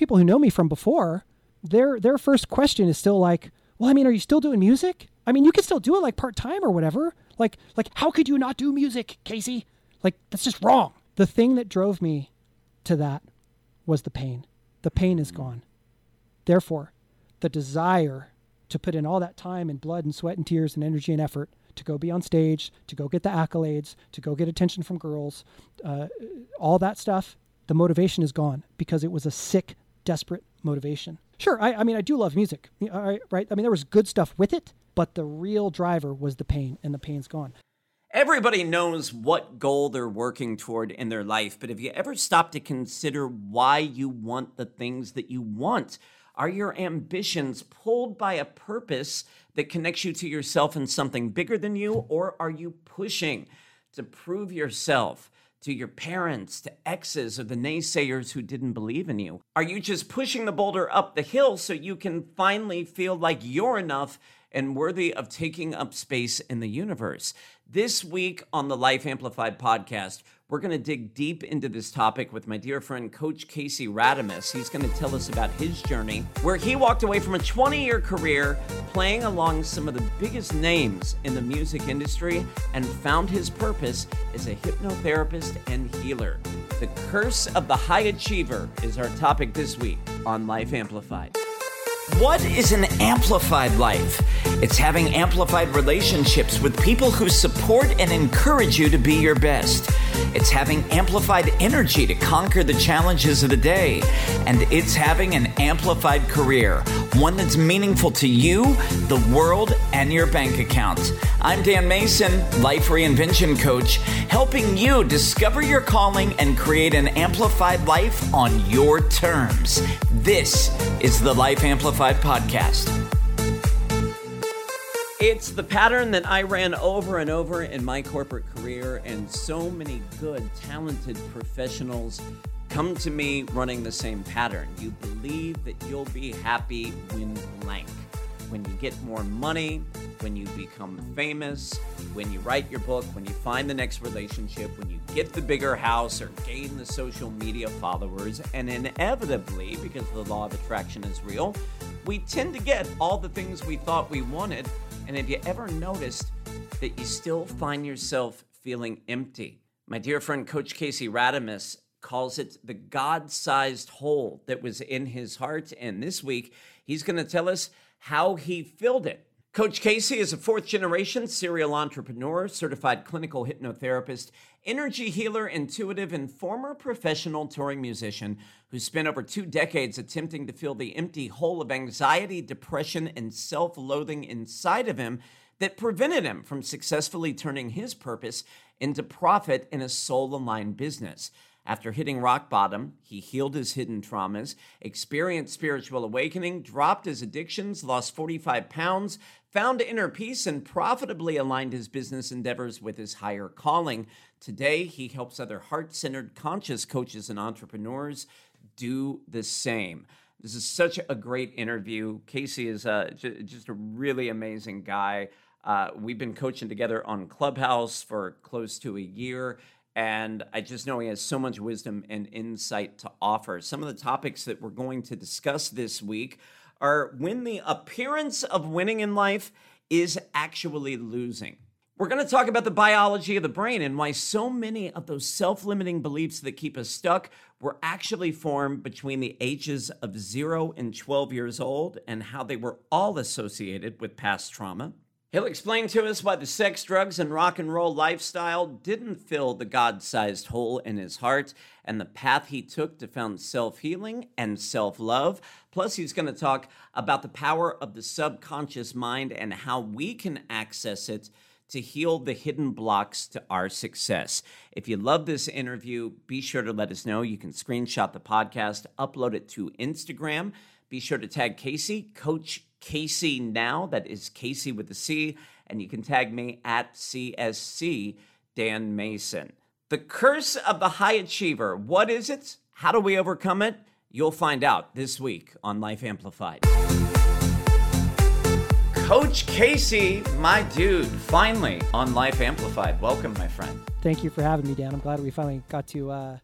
people who know me from before, their first question is still like, well, I mean, are you still doing music? I mean, you can still do it like part-time or whatever. Like how could you not do music, Casey? Like, that's just wrong. The thing that drove me to that was the pain. The pain is gone. Therefore, the desire to put in all that time and blood and sweat and tears and energy and effort to go be on stage, to go get the accolades, to go get attention from girls, all that stuff, the motivation is gone because it was a sick, desperate motivation. Sure, I mean, I do love music, right? I mean, there was good stuff with it, but the real driver was the pain, and the pain's gone. Everybody knows what goal they're working toward in their life, but have you ever stopped to consider why you want the things that you want? Are your ambitions pulled by a purpose that connects you to yourself and something bigger than you, or are you pushing to prove yourself to your parents, to exes, or the naysayers who didn't believe in you? Are you just pushing the boulder up the hill so you can finally feel like you're enough and worthy of taking up space in the universe? This week on the Life Amplified podcast, we're going to dig deep into this topic with my dear friend, Coach Casey Radames. He's going to tell us about his journey, where he walked away from a 20-year career playing along some of the biggest names in the music industry and found his purpose as a hypnotherapist and healer. The curse of the high achiever is our topic this week on Life Amplified. What is an amplified life? It's having amplified relationships with people who support and encourage you to be your best. It's having amplified energy to conquer the challenges of the day. And it's having an amplified career, one that's meaningful to you, the world, and your bank account. I'm Dan Mason, Life Reinvention Coach, helping you discover your calling and create an amplified life on your terms. This is the Life Amplified Podcast. It's the pattern that I ran over and over in my corporate career, and so many good, talented professionals come to me running the same pattern. You believe that you'll be happy when blank. When you get more money, when you become famous, when you write your book, when you find the next relationship, when you get the bigger house or gain the social media followers, and inevitably, because the law of attraction is real, we tend to get all the things we thought we wanted. And have you ever noticed that you still find yourself feeling empty? My dear friend, Coach Casey Radames, calls it the God-sized hole that was in his heart. And this week, he's going to tell us how he filled it. Coach Casey is a fourth-generation serial entrepreneur, certified clinical hypnotherapist, energy healer, intuitive, and former professional touring musician who spent over 2 decades attempting to fill the empty hole of anxiety, depression, and self-loathing inside of him that prevented him from successfully turning his purpose into profit in a soul-aligned business. After hitting rock bottom, he healed his hidden traumas, experienced spiritual awakening, dropped his addictions, lost 45 pounds, found inner peace, and profitably aligned his business endeavors with his higher calling. Today, he helps other heart-centered, conscious coaches and entrepreneurs do the same. This is such a great interview. Casey is just a really amazing guy. We've been coaching together on Clubhouse for close to a year. And I just know he has so much wisdom and insight to offer. Some of the topics that we're going to discuss this week are when the appearance of winning in life is actually losing. We're going to talk about the biology of the brain and why so many of those self-limiting beliefs that keep us stuck were actually formed between the ages of 0 and 12 years old and how they were all associated with past trauma. He'll explain to us why the sex, drugs, and rock and roll lifestyle didn't fill the God-sized hole in his heart and the path he took to found self-healing and self-love. Plus, he's going to talk about the power of the subconscious mind and how we can access it to heal the hidden blocks to our success. If you love this interview, be sure to let us know. You can screenshot the podcast, upload it to Instagram. Be sure to tag Casey, Coach Casey Now, that is Casey with a C, and you can tag me at CSC Dan Mason. The curse of the high achiever, what is it? How do we overcome it? You'll find out this week on Life Amplified. Coach Casey, my dude, finally on Life Amplified. Welcome, my friend. Thank you for having me, Dan. I'm glad we finally got to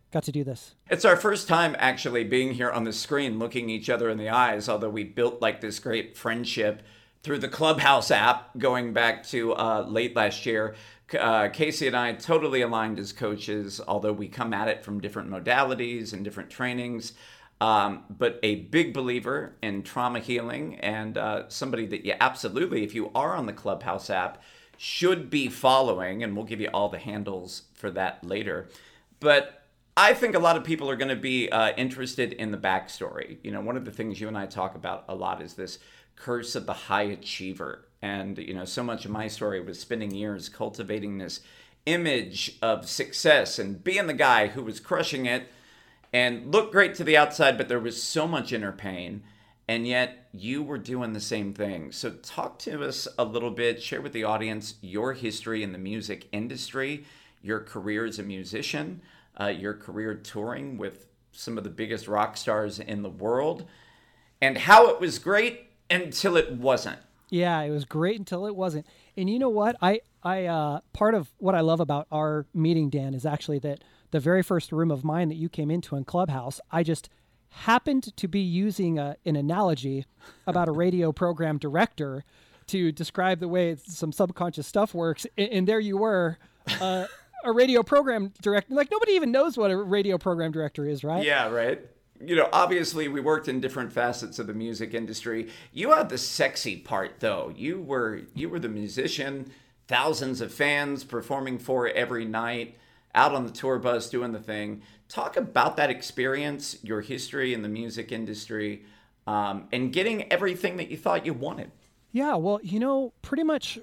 got to do this. It's our first time actually being here on the screen, looking each other in the eyes, although we built like this great friendship through the Clubhouse app going back to late last year. Casey and I totally aligned as coaches, although we come at it from different modalities and different trainings. But a big believer in trauma healing, and somebody that you absolutely, if you are on the Clubhouse app, should be following, and we'll give you all the handles for that later. But I think a lot of people are going to be interested in the backstory. You know, one of the things you and I talk about a lot is this curse of the high achiever. And, you know, so much of my story was spending years cultivating this image of success and being the guy who was crushing it and looked great to the outside, but there was so much inner pain. And yet you were doing the same thing. So talk to us a little bit, share with the audience your history in the music industry, your career as a musician, your career touring with some of the biggest rock stars in the world, and how it was great until it wasn't. Yeah, it was great until it wasn't. And you know what? I part of what I love about our meeting, Dan, is actually that the very first room of mine that you came into in Clubhouse, I just happened to be using an analogy about a radio program director to describe the way some subconscious stuff works. And there you were, a radio program director. Like, nobody even knows what a radio program director is, right? Yeah, right. You know, obviously we worked in different facets of the music industry. You had the sexy part, though. You were the musician, thousands of fans performing for every night, out on the tour bus doing the thing. Talk about that experience, your history in the music industry, and getting everything that you thought you wanted. Yeah, well, you know, pretty much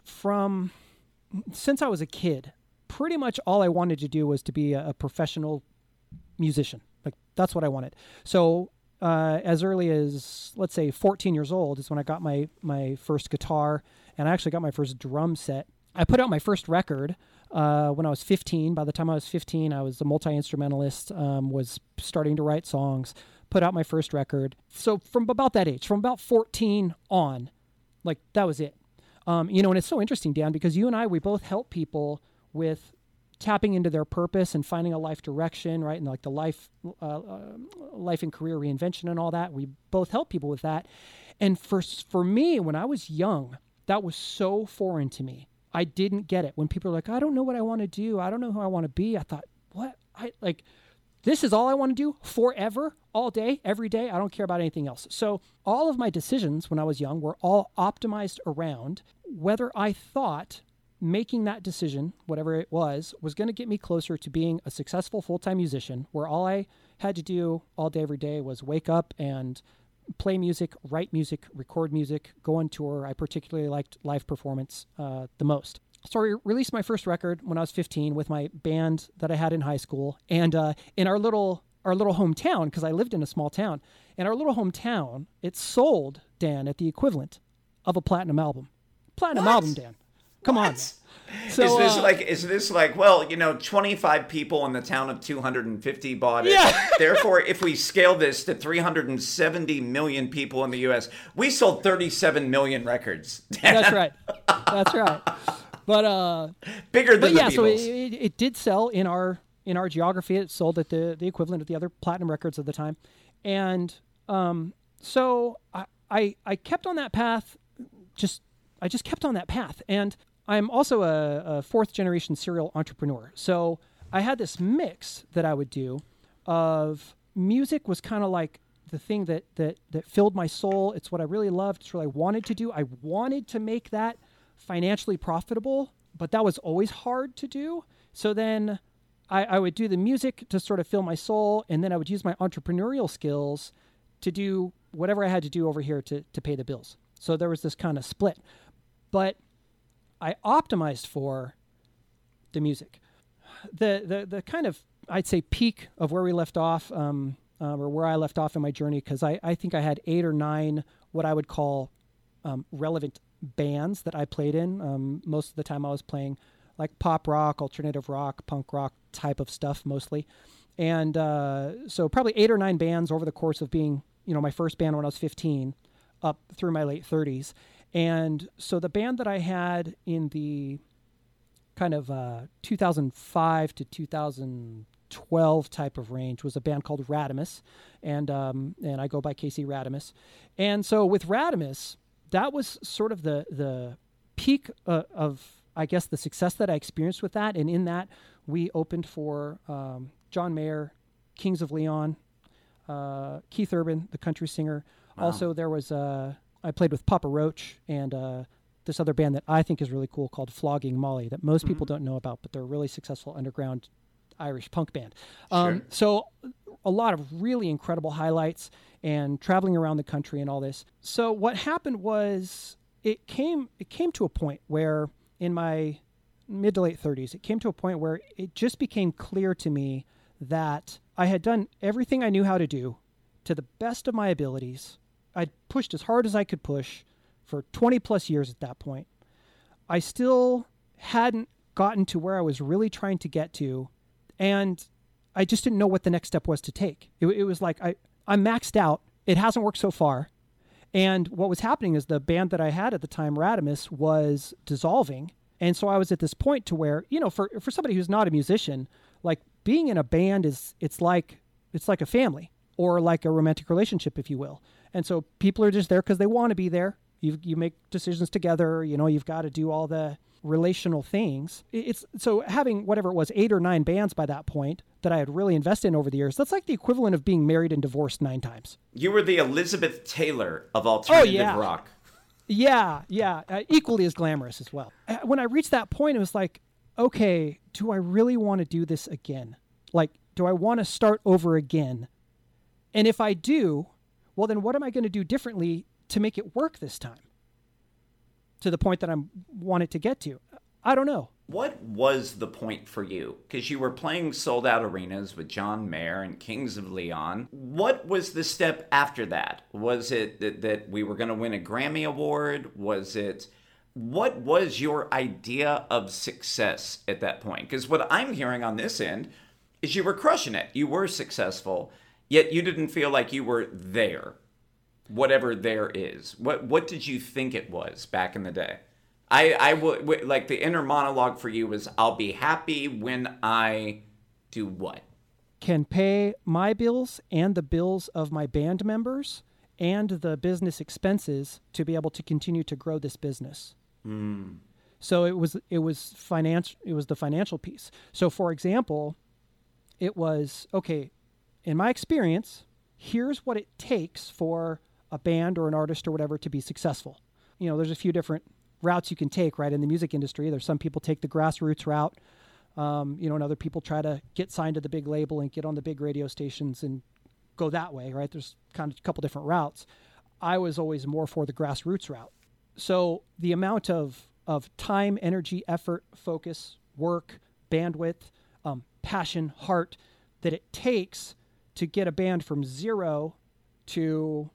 since I was a kid, pretty much all I wanted to do was to be a professional musician. Like, that's what I wanted. So as early as, let's say, 14 years old is when I got my first guitar, and I actually got my first drum set. I put out my first record when I was 15. By the time I was 15, I was a multi-instrumentalist, was starting to write songs, put out my first record. So from about that age, from about 14 on, like, that was it. You know, and it's so interesting, Dan, because you and I, we both help people with tapping into their purpose and finding a life direction, right? And like the life and career reinvention and all that. We both help people with that. And for me, when I was young, that was so foreign to me. I didn't get it. When people are like, I don't know what I want to do. I don't know who I want to be. I thought, what? This is all I want to do forever, all day, every day. I don't care about anything else. So all of my decisions when I was young were all optimized around whether I thought making that decision, whatever it was going to get me closer to being a successful full-time musician, where all I had to do all day, every day was wake up and play music, write music, record music, go on tour. I particularly liked live performance the most. So I released my first record when I was 15 with my band that I had in high school. And in our little hometown, because I lived in a small town, in our little hometown, it sold, Dan, at the equivalent of a platinum album. Platinum album, Dan. Come on. So, is this like, well, you know, 25 people in the town of 250 bought it. Yeah. Therefore, if we scale this to 370 million people in the U.S., we sold 37 million records. That's right. That's right. But bigger than the Beatles. So it did sell in our geography. It sold at the equivalent of the other platinum records of the time, and so I kept on that path. I just kept on that path, and I'm also a fourth generation serial entrepreneur. So I had this mix that I would do of music was kind of like the thing that filled my soul. It's what I really loved. It's what I wanted to do. I wanted to make that financially profitable, but that was always hard to do. So then I would do the music to sort of fill my soul, and then I would use my entrepreneurial skills to do whatever I had to do over here to pay the bills. So there was this kind of split. But I optimized for the music. The kind of, I'd say, peak of where we left off, or where I left off in my journey, because I think I had 8 or 9 what I would call relevant bands that I played in. Most of the time I was playing like pop rock, alternative rock, punk rock type of stuff mostly. And so probably 8 or 9 bands over the course of being, you know, my first band when I was 15 up through my late 30s. And so the band that I had in the kind of 2005 to 2000, 12 type of range, was a band called Radimus, and I go by Casey Radimus. And so with Radimus, that was sort of the peak of, I guess, the success that I experienced with that. And in that, we opened for John Mayer, Kings of Leon, Keith Urban, the country singer. Wow. Also, there was I played with Papa Roach and this other band that I think is really cool called Flogging Molly that most people don't know about, but they're a really successful underground Irish punk band. Sure. So a lot of really incredible highlights and traveling around the country and all this. So what happened was it came to a point where in my mid to late 30s, it came to a point where it just became clear to me that I had done everything I knew how to do to the best of my abilities. I'd pushed as hard as I could push for 20 plus years at that point. I still hadn't gotten to where I was really trying to get to, and I just didn't know what the next step was to take. It was like I'm maxed out. It hasn't worked so far. And what was happening is the band that I had at the time, Radimus, was dissolving. And so I was at this point to where, for somebody who's not a musician, like being in a band it's like a family or like a romantic relationship, if you will. And so people are just there because they want to be there. You make decisions together, you've got to do all the relational things. It's so having whatever it was, 8 or 9 bands by that point that I had really invested in over the years. That's like the equivalent of being married and divorced 9 times. You were the Elizabeth Taylor of alternative rock. Yeah. Equally as glamorous as well. When I reached that point, it was like, okay, do I really want to do this again? Like, do I want to start over again? And if I do, well, then what am I going to do differently to make it work this time to the point that I want it to get to? I don't know. What was the point for you? Because you were playing sold out arenas with John Mayer and Kings of Leon. What was the step after that? Was it that we were going to win a Grammy Award? What was your idea of success at that point? Because what I'm hearing on this end is you were crushing it. You were successful, yet you didn't feel like you were there. Whatever there is. What did you think it was back in the day? I would like the inner monologue for you was, I'll be happy when I do what? Can pay my bills and the bills of my band members and the business expenses to be able to continue to grow this business. So it was the financial piece. So for example, it was, okay, in my experience, here's what it takes for a band or an artist or whatever to be successful. There's a few different routes you can take, right? In the music industry, there's some people take the grassroots route, and other people try to get signed to the big label and get on the big radio stations and go that way, right? There's kind of a couple different routes. I was always more for the grassroots route. So the amount of time, energy, effort, focus, work, bandwidth, passion, heart that it takes to get a band from zero to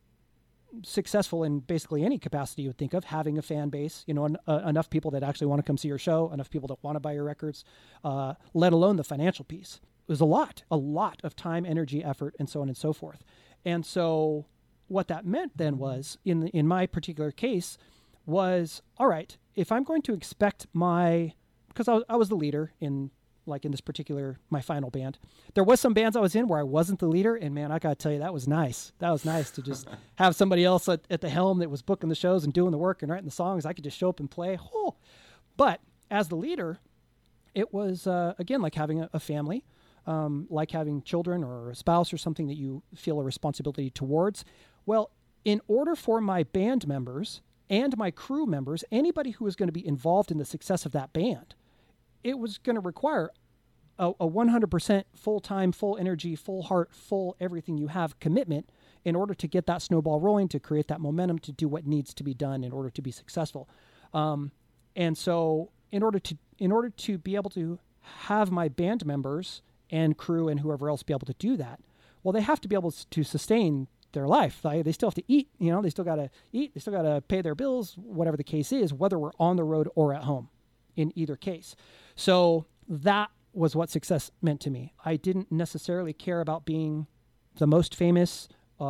successful in basically any capacity you would think of, having a fan base, enough people that actually want to come see your show, enough people that want to buy your records, let alone the financial piece. It was a lot of time, energy, effort, and so on and so forth. And so what that meant then was, in my particular case, was, all right, if I'm going to expect because I was the leader in this particular, my final band. There was some bands I was in where I wasn't the leader, and man, I gotta tell you, that was nice. That was nice to just have somebody else at the helm that was booking the shows and doing the work and writing the songs. I could just show up and play. But as the leader, it was, again, like having a family, like having children or a spouse or something that you feel a responsibility towards. Well, in order for my band members and my crew members, anybody who was going to be involved in the success of that band, it was going to require a 100% full-time, full energy, full heart, full everything you have commitment in order to get that snowball rolling, to create that momentum, to do what needs to be done in order to be successful. And so in order to be able to have my band members and crew and whoever else be able to do that, well, they have to be able to sustain their life. They still have to eat, they still got to eat, they still got to pay their bills, whatever the case is, whether we're on the road or at home in either case. So that was what success meant to me. I didn't necessarily care about being the most famous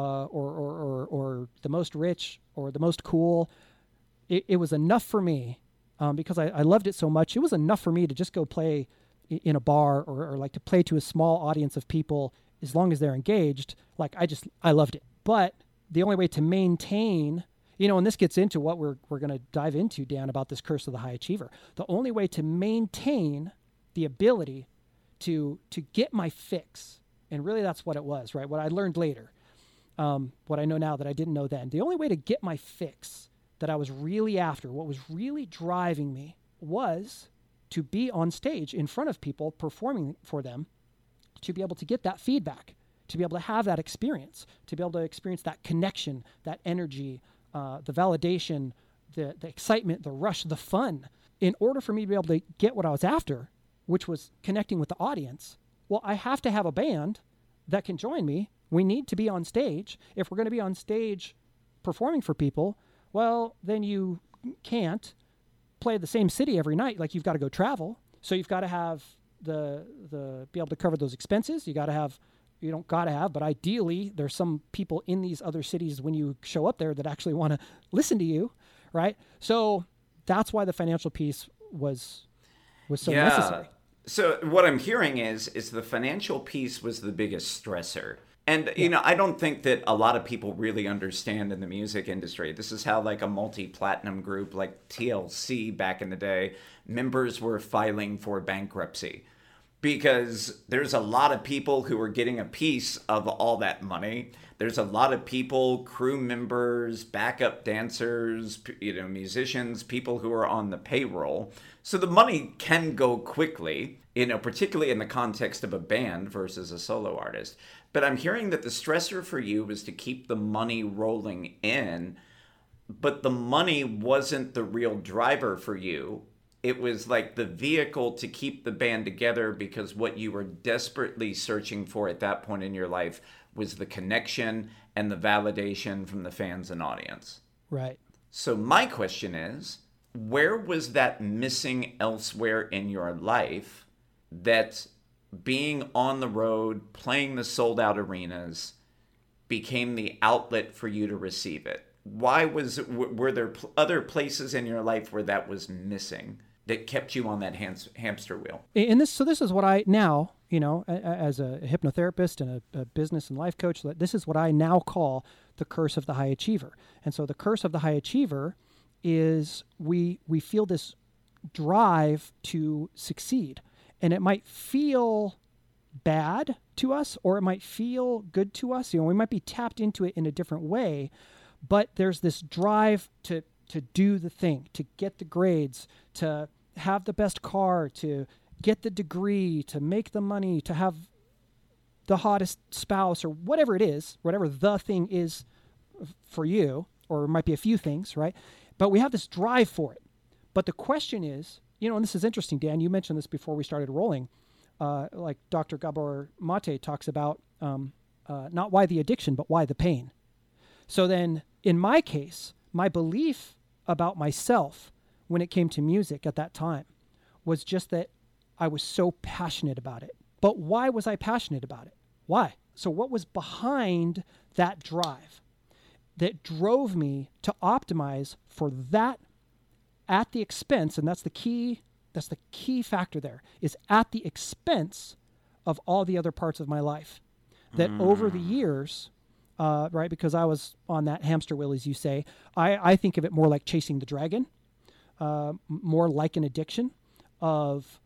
or the most rich or the most cool. It was enough for me because I loved it so much. It was enough for me to just go play in a bar or like to play to a small audience of people as long as they're engaged. Like I loved it. But the only way to maintain, and this gets into what we're going to dive into, Dan, about this curse of the high achiever. The only way to maintain the ability to get my fix, and really that's what it was, right? What I learned later, what I know now that I didn't know then. The only way to get my fix that I was really after, what was really driving me, was to be on stage in front of people performing for them, to be able to get that feedback, to be able to have that experience, to be able to experience that connection, that energy, the validation, the excitement, the rush, the fun. In order for me to be able to get what I was after, which was connecting with the audience, well, I have to have a band that can join me. We need to be on stage. If we're going to be on stage performing for people, well, then you can't play the same city every night. Like, you've got to go travel. So you've got to have the be able to cover those expenses. You don't got to have, but ideally there's some people in these other cities when you show up there that actually want to listen to you, right? So that's why the financial piece was so necessary. So what I'm hearing is the financial piece was the biggest stressor. And, I don't think that a lot of people really understand in the music industry. This is how, like, a multi-platinum group like TLC back in the day, members were filing for bankruptcy because there's a lot of people who are getting a piece of all that money. There's a lot of people, crew members, backup dancers, musicians, people who are on the payroll. So the money can go quickly, particularly in the context of a band versus a solo artist. But I'm hearing that the stressor for you was to keep the money rolling in, but the money wasn't the real driver for you. It was like the vehicle to keep the band together, because what you were desperately searching for at that point in your life was the connection and the validation from the fans and audience. Right. So my question is, where was that missing elsewhere in your life that being on the road, playing the sold out arenas became the outlet for you to receive it? Were there other places in your life where that was missing that kept you on that hamster wheel? And this is what I now, as a hypnotherapist and a business and life coach, this is what I now call the curse of the high achiever. And so the curse of the high achiever is we feel this drive to succeed. And it might feel bad to us, or it might feel good to us. We might be tapped into it in a different way, but there's this drive to do the thing, to get the grades, to have the best car, to get the degree, to make the money, to have the hottest spouse, or whatever it is, whatever the thing is for you, or it might be a few things, right? But we have this drive for it. But the question is, and this is interesting, Dan, you mentioned this before we started rolling, like Dr. Gabor Mate talks about not why the addiction, but why the pain. So then, in my case, my belief about myself when it came to music at that time was just that I was so passionate about it. But why was I passionate about it? Why? So what was behind that drive that drove me to optimize for that at the expense, and that's the key factor there, is at the expense of all the other parts of my life. That over the years, right, because I was on that hamster wheel, as you say, I think of it more like chasing the dragon, more like an addiction of,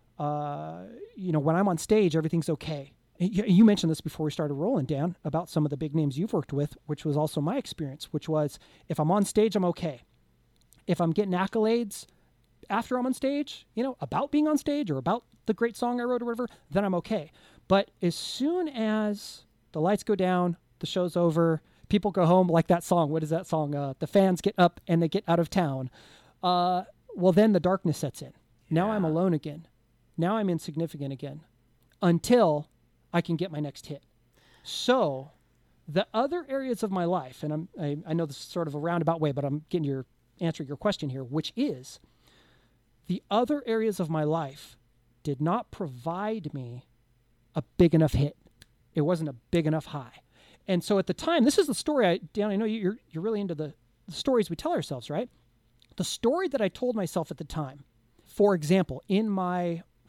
when I'm on stage, everything's okay. You mentioned this before we started rolling, Dan, about some of the big names you've worked with, which was also my experience, which was, if I'm on stage, I'm okay. If I'm getting accolades after I'm on stage, about being on stage or about the great song I wrote or whatever, then I'm okay. But as soon as the lights go down, the show's over, people go home, like that song. What is that song? The fans get up and they get out of town. Well, then the darkness sets in. Now I'm alone again. Now I'm insignificant again until I can get my next hit. So the other areas of my life, and I know this is sort of a roundabout way, but I'm answering your question here, which is the other areas of my life did not provide me a big enough hit. It wasn't a big enough high. And so at the time, this is the story, Dan, I know you're really into the stories we tell ourselves, right? The story that I told myself at the time, for example, in my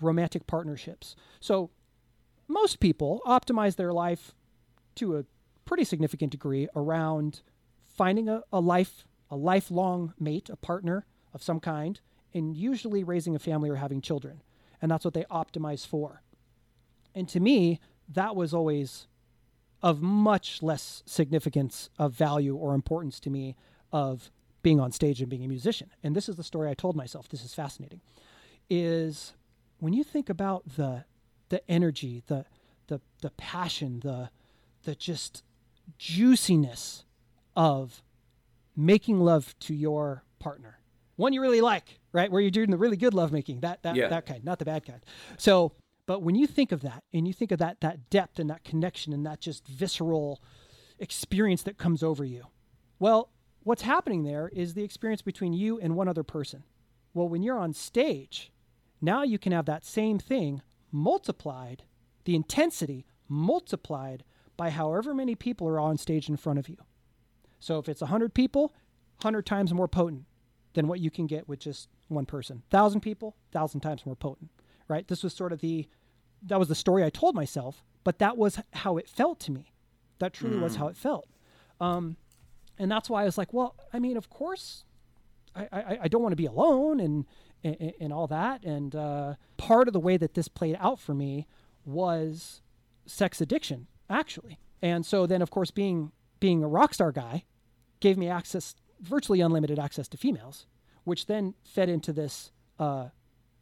romantic partnerships. So most people optimize their life to a pretty significant degree around finding a lifelong mate, a partner of some kind, and usually raising a family or having children. And that's what they optimize for. And to me, that was always of much less significance of value or importance to me of being on stage and being a musician. And this is the story I told myself. This is fascinating. Is when you think about the energy, the passion, the just juiciness of making love to your partner, one you really like, right? Where you're doing the really good lovemaking, that kind, not the bad kind. So, but when you think of that, and you think of that depth and that connection and that just visceral experience that comes over you, well, what's happening there is the experience between you and one other person. Well, when you're on stage, now you can have that same thing multiplied, the intensity multiplied by however many people are on stage in front of you. So if it's 100 people, 100 times more potent than what you can get with just one person. 1,000 people, 1,000 times more potent, right? This was sort of that was the story I told myself, but that was how it felt to me. That truly was how it felt. And that's why I was like, well, I mean, of course, I don't want to be alone and all that. And part of the way that this played out for me was sex addiction, actually. And so then, of course, being a rock star guy gave me virtually unlimited access to females, which then fed into this a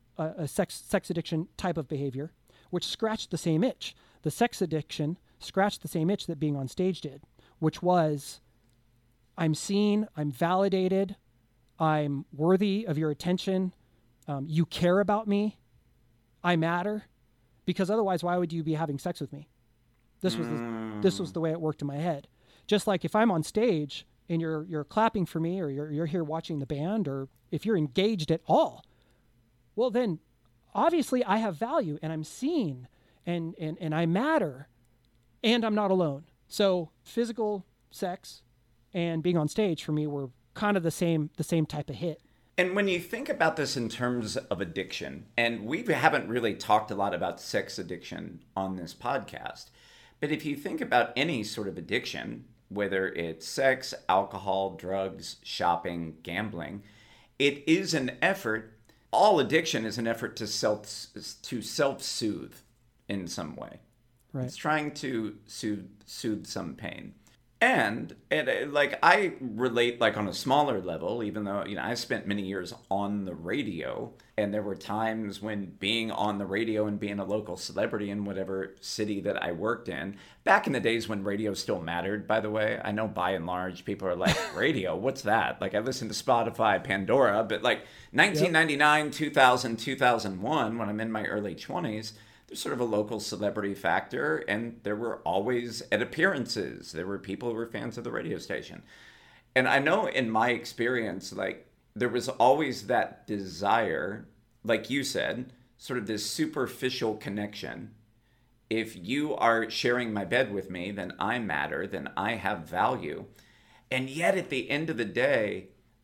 sex addiction type of behavior, which scratched the same itch. The sex addiction scratched the same itch that being on stage did, which was, I'm seen, I'm validated, I'm worthy of your attention, you care about me, I matter, because otherwise, why would you be having sex with me? This was the way it worked in my head. Just like if I'm on stage and you're clapping for me, or you're here watching the band, or if you're engaged at all, well then obviously I have value and I'm seen and I matter and I'm not alone. So physical sex and being on stage for me were kind of the same type of hit. And when you think about this in terms of addiction, and we haven't really talked a lot about sex addiction on this podcast, but if you think about any sort of addiction, whether it's sex, alcohol, drugs, shopping, gambling, it is an effort. All addiction is an effort to self-soothe in some way. Right. It's trying to soothe some pain. And like I relate like on a smaller level, even though, I spent many years on the radio, and there were times when being on the radio and being a local celebrity in whatever city that I worked in, back in the days when radio still mattered, by the way. I know by and large people are like, radio, what's that? Like I listened to Spotify, Pandora, but like 1999, 2000, 2001, when I'm in my early 20s, there's sort of a local celebrity factor, and there were always at appearances, there were people who were fans of the radio station. And I know in my experience, like there was always that desire, like you said, sort of this superficial connection. If you are sharing my bed with me, then I matter, then I have value. And yet at the end of the day,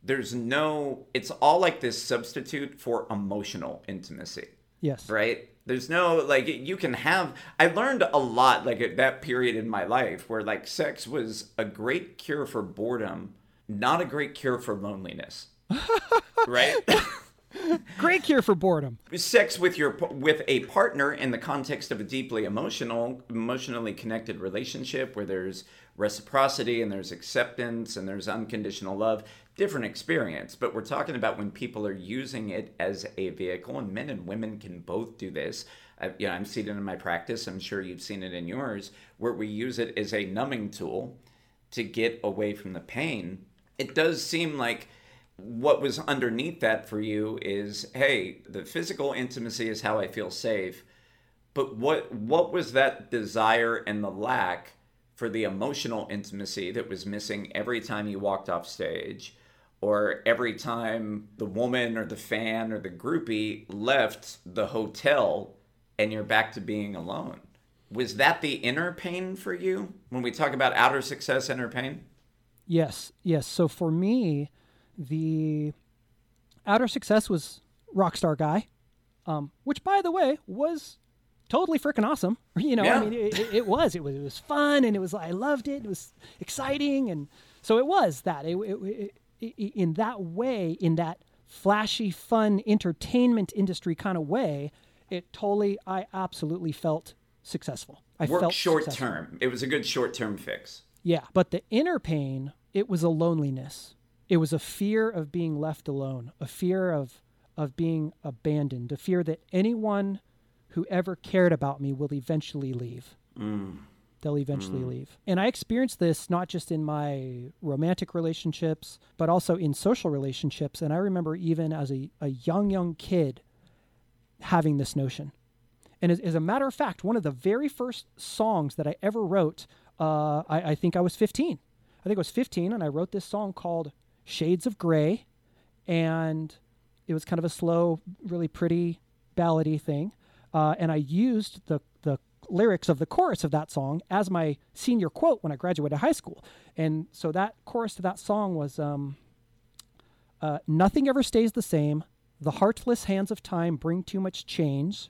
it's all like this substitute for emotional intimacy. Yes. Right? There's no, like, I learned a lot, like, at that period in my life where, like, sex was a great cure for boredom, not a great cure for loneliness. Right? Great cure for boredom. Sex with a partner in the context of a deeply emotionally connected relationship where there's reciprocity and there's acceptance and there's unconditional love. Different experience, but we're talking about when people are using it as a vehicle, and men and women can both do this. I'm seeing it in my practice. I'm sure you've seen it in yours, where we use it as a numbing tool to get away from the pain. It does seem like what was underneath that for you is, hey, the physical intimacy is how I feel safe, but what was that desire and the lack for the emotional intimacy that was missing every time you walked off stage? Or every time the woman or the fan or the groupie left the hotel and you're back to being alone. Was that the inner pain for you when we talk about outer success, inner pain? Yes. So for me, the outer success was rock star guy. which by the way was totally freaking awesome. You know, Yeah. I mean, it was fun, and I loved it. It was exciting. And so it was that in that way, in that flashy, fun entertainment industry kind of way, I absolutely felt successful. I Worked felt short successful. term. It was a good short-term fix. Yeah. But the inner pain, it was a loneliness. It was a fear of being left alone, a fear of being abandoned, a fear that anyone who ever cared about me will eventually leave. They'll eventually leave. And I experienced this not just in my romantic relationships, but also in social relationships. And I remember even as a young kid having this notion. And as a matter of fact, one of the very first songs that I ever wrote, I think I was 15. I think I was 15, and I wrote this song called Shades of Grey. And it was kind of a slow, really pretty ballady thing. And I used the lyrics of the chorus of that song as my senior quote when I graduated high school. And so that chorus to that song was, nothing ever stays the same. The heartless hands of time bring too much change.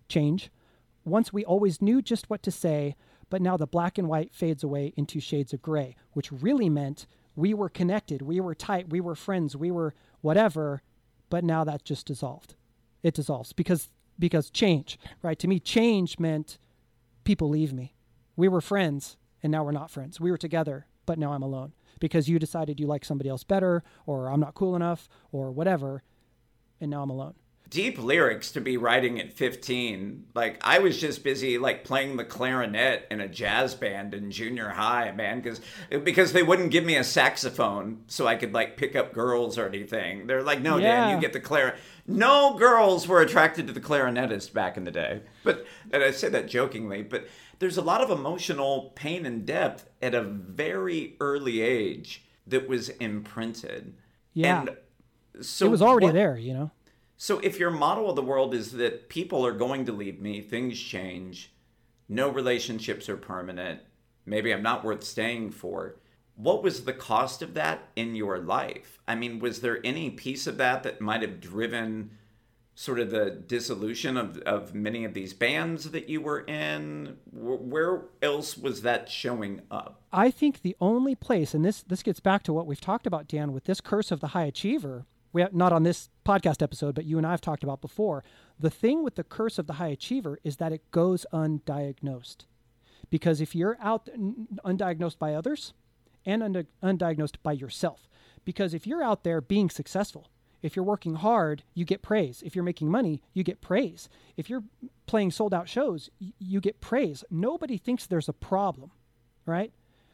Once we always knew just what to say, but now the black and white fades away into shades of gray, which really meant we were connected, we were tight, we were friends, we were whatever, but now that just dissolved. It dissolves because change, right? To me, change meant people leave me. We were friends, and now we're not friends. We were together, but now I'm alone because you decided you like somebody else better, or I'm not cool enough, or whatever, and now I'm alone. Deep lyrics to be writing at 15. Like, I was just busy like playing the clarinet in a jazz band in junior high, man, because they wouldn't give me a saxophone so I could like pick up girls or anything. They're like, no, Dan, you get the clarinet. No girls were attracted to the clarinetist back in the day. And I say that jokingly, but there's a lot of emotional pain and depth at a very early age that was imprinted. Yeah. And so it was already there, you know? So if your model of the world is that people are going to leave me, things change, no relationships are permanent, maybe I'm not worth staying for, what was the cost of that in your life? I mean, was there any piece of that might have driven sort of the dissolution of many of these bands that you were in? Where else was that showing up? I think the only place, and this gets back to what we've talked about, Dan, with this curse of the high achiever, we have, not on this podcast episode, but you and I have talked about before. The thing with the curse of the high achiever is that it goes undiagnosed. Because if you're out undiagnosed by others and undiagnosed by yourself, because if you're out there being successful, if you're working hard, you get praise. If you're making money, you get praise. If you're playing sold out shows, you get praise. Nobody thinks there's a problem, right?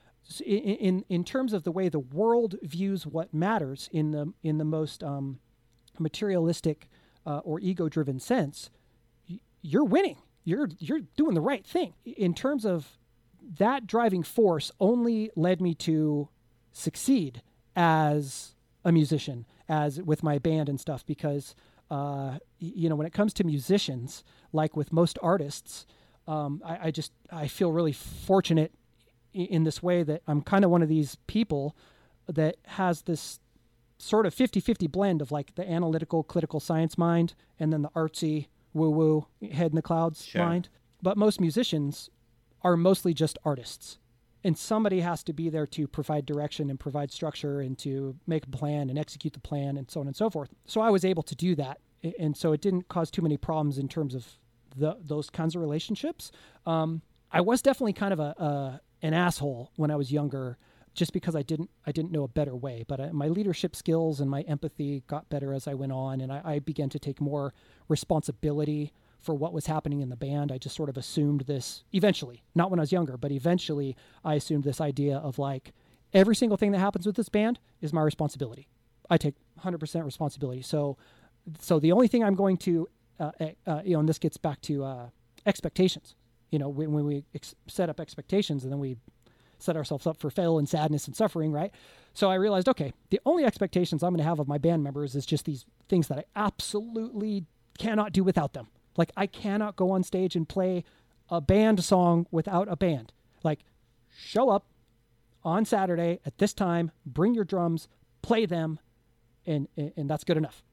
In terms of the way the world views what matters in the most materialistic or ego-driven sense, you're winning. You're doing the right thing. In terms of that driving force, only led me to succeed as a musician, as with my band and stuff. Because when it comes to musicians, like with most artists, I feel really fortunate in this way that I'm kind of one of these people that has this sort of 50-50 blend of like the analytical, clinical science mind and then the artsy, woo-woo, head in the clouds mind. But most musicians are mostly just artists. And somebody has to be there to provide direction and provide structure and to make a plan and execute the plan and so on and so forth. So I was able to do that. And so it didn't cause too many problems in terms of those kinds of relationships. I was definitely kind of an asshole when I was younger, just because I didn't know a better way. But my leadership skills and my empathy got better as I went on, and I began to take more responsibility for what was happening in the band. I just sort of assumed this eventually, not when I was younger, but eventually I assumed this idea of like, every single thing that happens with this band is my responsibility. I take 100% responsibility. So the only thing I'm going to, and this gets back to expectations. When we set up expectations and then we set ourselves up for fail and sadness and suffering, right? So I realized, okay, the only expectations I'm going to have of my band members is just these things that I absolutely cannot do without them. Like, I cannot go on stage and play a band song without a band. Like, show up on Saturday at this time, bring your drums, play them, and that's good enough,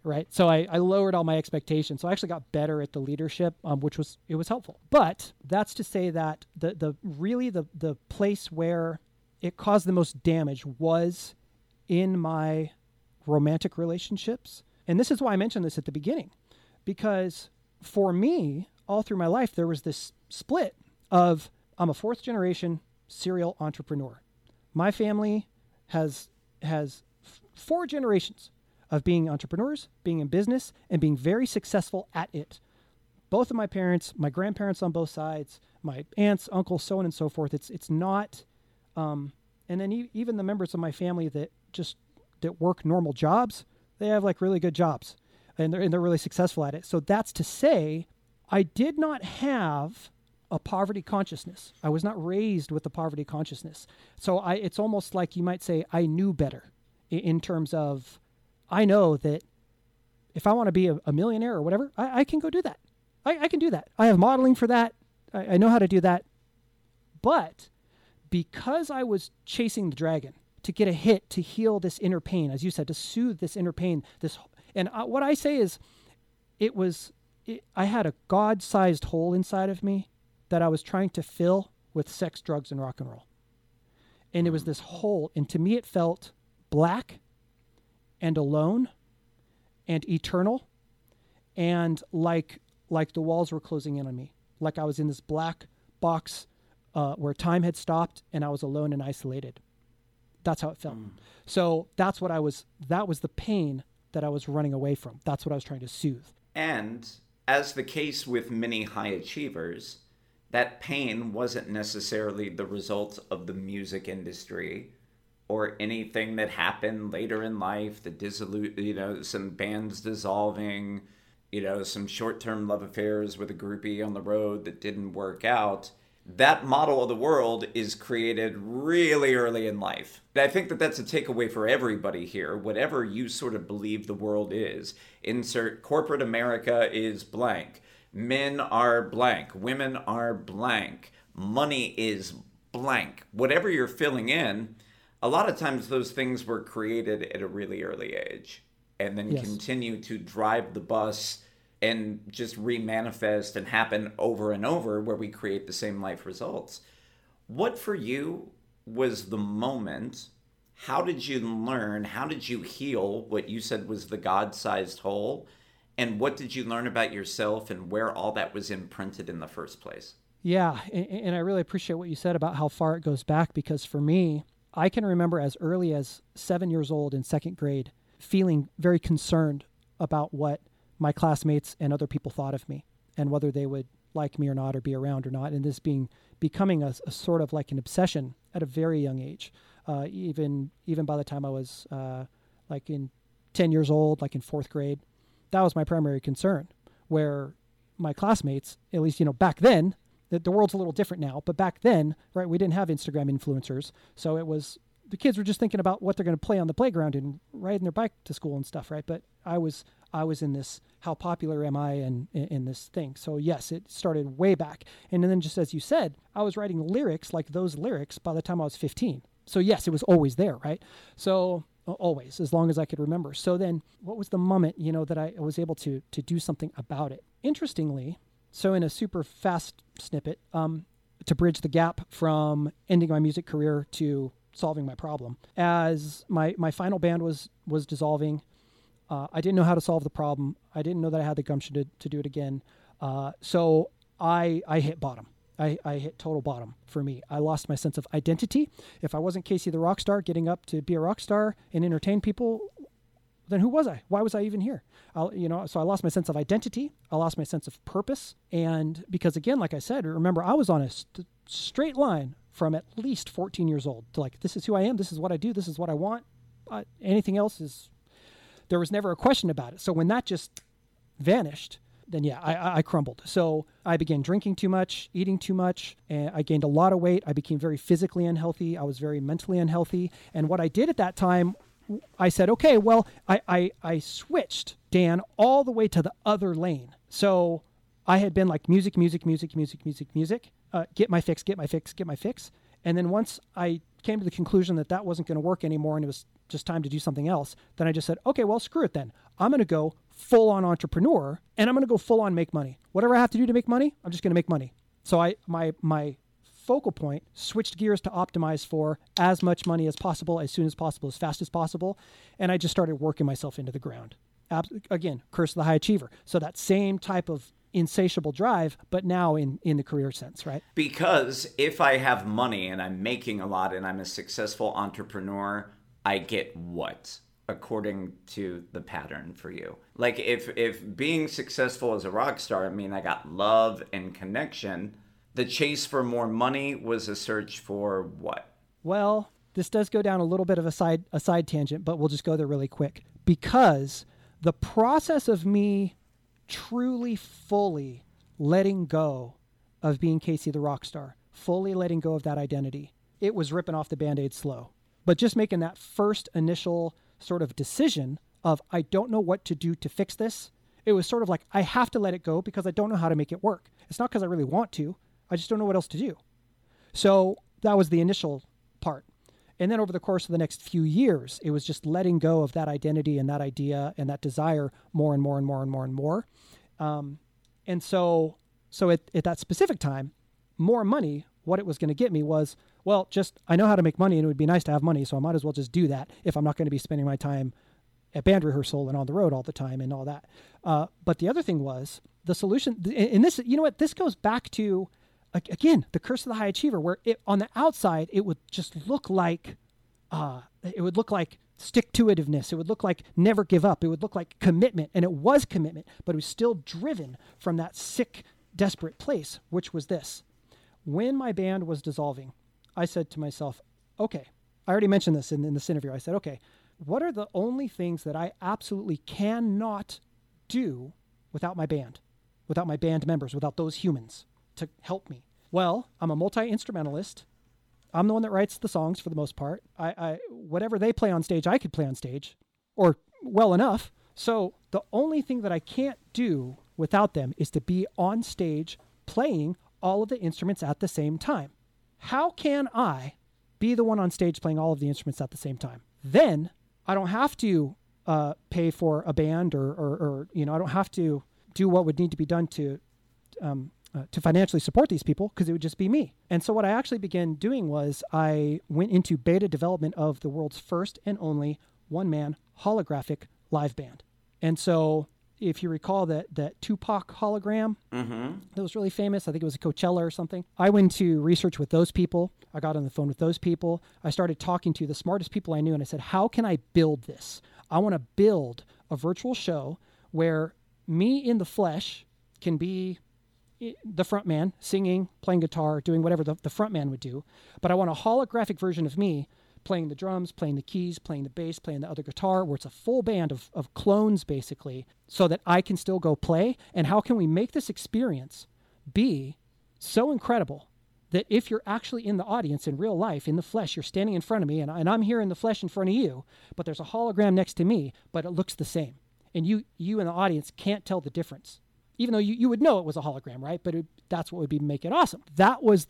right? So I lowered all my expectations. So I actually got better at the leadership, which was helpful. But that's to say that the place where it caused the most damage was in my romantic relationships. And this is why I mentioned this at the beginning, because for me, all through my life, there was this split of I'm a fourth generation serial entrepreneur. My family has 4 generations of being entrepreneurs, being in business, and being very successful at it. Both of my parents, my grandparents on both sides, my aunts, uncles, so on and so forth. It's not, and then even the members of my family that work normal jobs, they have like really good jobs, and they're really successful at it. So that's to say, I did not have a poverty consciousness. I was not raised with a poverty consciousness. So it's almost like you might say I knew better in terms of, I know that if I want to be a millionaire or whatever, I can go do that. I can do that. I have modeling for that. I know how to do that. But because I was chasing the dragon to get a hit, to heal this inner pain, as you said, to soothe this inner pain, what I say is I had a God-sized hole inside of me that I was trying to fill with sex, drugs, and rock and roll. And it was this hole, and to me it felt black and alone and eternal, and like the walls were closing in on me, like I was in this black box where time had stopped and I was alone and isolated. That's how it felt. So that was the pain that I was running away from. That's what I was trying to soothe. And as the case with many high achievers, that pain wasn't necessarily the result of the music industry or anything that happened later in life, some bands dissolving, some short-term love affairs with a groupie on the road that didn't work out. That model of the world is created really early in life. I think that that's a takeaway for everybody here. Whatever you sort of believe the world is, insert corporate America is blank. Men are blank. Women are blank. Money is blank. Whatever you're filling in, a lot of times those things were created at a really early age and then continue to drive the bus and just remanifest and happen over and over where we create the same life results. What for you was the moment? How did you learn? How did you heal what you said was the God-sized hole? And what did you learn about yourself and where all that was imprinted in the first place? Yeah, and I really appreciate what you said about how far it goes back, because for me, I can remember as early as 7 years old in second grade feeling very concerned about what my classmates and other people thought of me and whether they would like me or not or be around or not, and this becoming a sort of like an obsession at a very young age. Even by the time I was like in 10 years old, like in fourth grade, that was my primary concern, where my classmates, at least, back then, the world's a little different now, but back then, right, we didn't have Instagram influencers. So it was, the kids were just thinking about what they're going to play on the playground and riding their bike to school and stuff, right? But I was in this, how popular am I in this thing? So yes, it started way back. And then just as you said, I was writing lyrics like those lyrics by the time I was 15. So yes, it was always there, right? So always, as long as I could remember. So then what was the moment, that I was able to do something about it? Interestingly, so in a super fast snippet, to bridge the gap from ending my music career to solving my problem, as my final band was dissolving, I didn't know how to solve the problem. I didn't know that I had the gumption to do it again. So I hit bottom. I hit total bottom for me. I lost my sense of identity. If I wasn't Casey the rock star getting up to be a rock star and entertain people, then who was I? Why was I even here? So I lost my sense of identity. I lost my sense of purpose. And because again, like I said, remember, I was on a straight line from at least 14 years old to like, this is who I am. This is what I do. This is what I want. Anything else there was never a question about it. So when that just vanished, then yeah, I crumbled. So I began drinking too much, eating too much, and I gained a lot of weight. I became very physically unhealthy. I was very mentally unhealthy. And what I did at that time, I said, okay, well, I switched, Dan, all the way to the other lane. So I had been like music, get my fix. And then once I came to the conclusion that that wasn't going to work anymore and it was just time to do something else, then I just said, okay, well, screw it then. I'm going to go full on entrepreneur and I'm going to go full on make money. Whatever I have to do to make money, I'm just going to make money. So my focal point switched gears to optimize for as much money as possible, as soon as possible, as fast as possible. And I just started working myself into the ground. Again, curse of the high achiever. So that same type of insatiable drive, but now in the career sense, right? Because if I have money and I'm making a lot and I'm a successful entrepreneur, I get what? According to the pattern for you. Like if being successful as a rock star, I mean, I got love and connection. The chase for more money was a search for what? Well, this does go down a little bit of a side tangent, but we'll just go there really quick. Because the process of me truly, fully letting go of being Casey the rock star, fully letting go of that identity, it was ripping off the Band-Aid slow. But just making that first initial sort of decision of, I don't know what to do to fix this. It was sort of like, I have to let it go because I don't know how to make it work. It's not because I really want to. I just don't know what else to do. So that was the initial part. And then over the course of the next few years, it was just letting go of that identity and that idea and that desire more and more and more and more and more. And so at that specific time, more money, what it was going to get me was, well, just I know how to make money and it would be nice to have money, so I might as well just do that if I'm not going to be spending my time at band rehearsal and on the road all the time and all that. But the other thing was the solution, and this, you know what, this goes back to, again, the curse of the high achiever, where on the outside, it would just look like, stick-to-itiveness. It would look like never give up. It would look like commitment, and it was commitment, but it was still driven from that sick, desperate place, which was this. When my band was dissolving, I said to myself, okay, I already mentioned this in this interview. I said, okay, what are the only things that I absolutely cannot do without my band members, without those humans to help me? Well, I'm a multi-instrumentalist. I'm the one that writes the songs for the most part. I whatever they play on stage, I could play on stage, or well enough. So the only thing that I can't do without them is to be on stage playing all of the instruments at the same time. How can I be the one on stage playing all of the instruments at the same time? Then I don't have to pay for a band or I don't have to do what would need to be done to financially support these people, because it would just be me. And so what I actually began doing was I went into beta development of the world's first and only one-man holographic live band. And so if you recall that Tupac hologram that was really famous, I think it was a Coachella or something. I went to research with those people. I got on the phone with those people. I started talking to the smartest people I knew, and I said, how can I build this? I want to build a virtual show where me in the flesh can be the front man, singing, playing guitar, doing whatever the front man would do. But I want a holographic version of me playing the drums, playing the keys, playing the bass, playing the other guitar, where it's a full band of clones, basically, so that I can still go play. And how can we make this experience be so incredible that if you're actually in the audience in real life, in the flesh, you're standing in front of me, and I'm here in the flesh in front of you, but there's a hologram next to me, but it looks the same. And you in the audience can't tell the difference. Even though you would know it was a hologram, right? But that's what would make it awesome. That was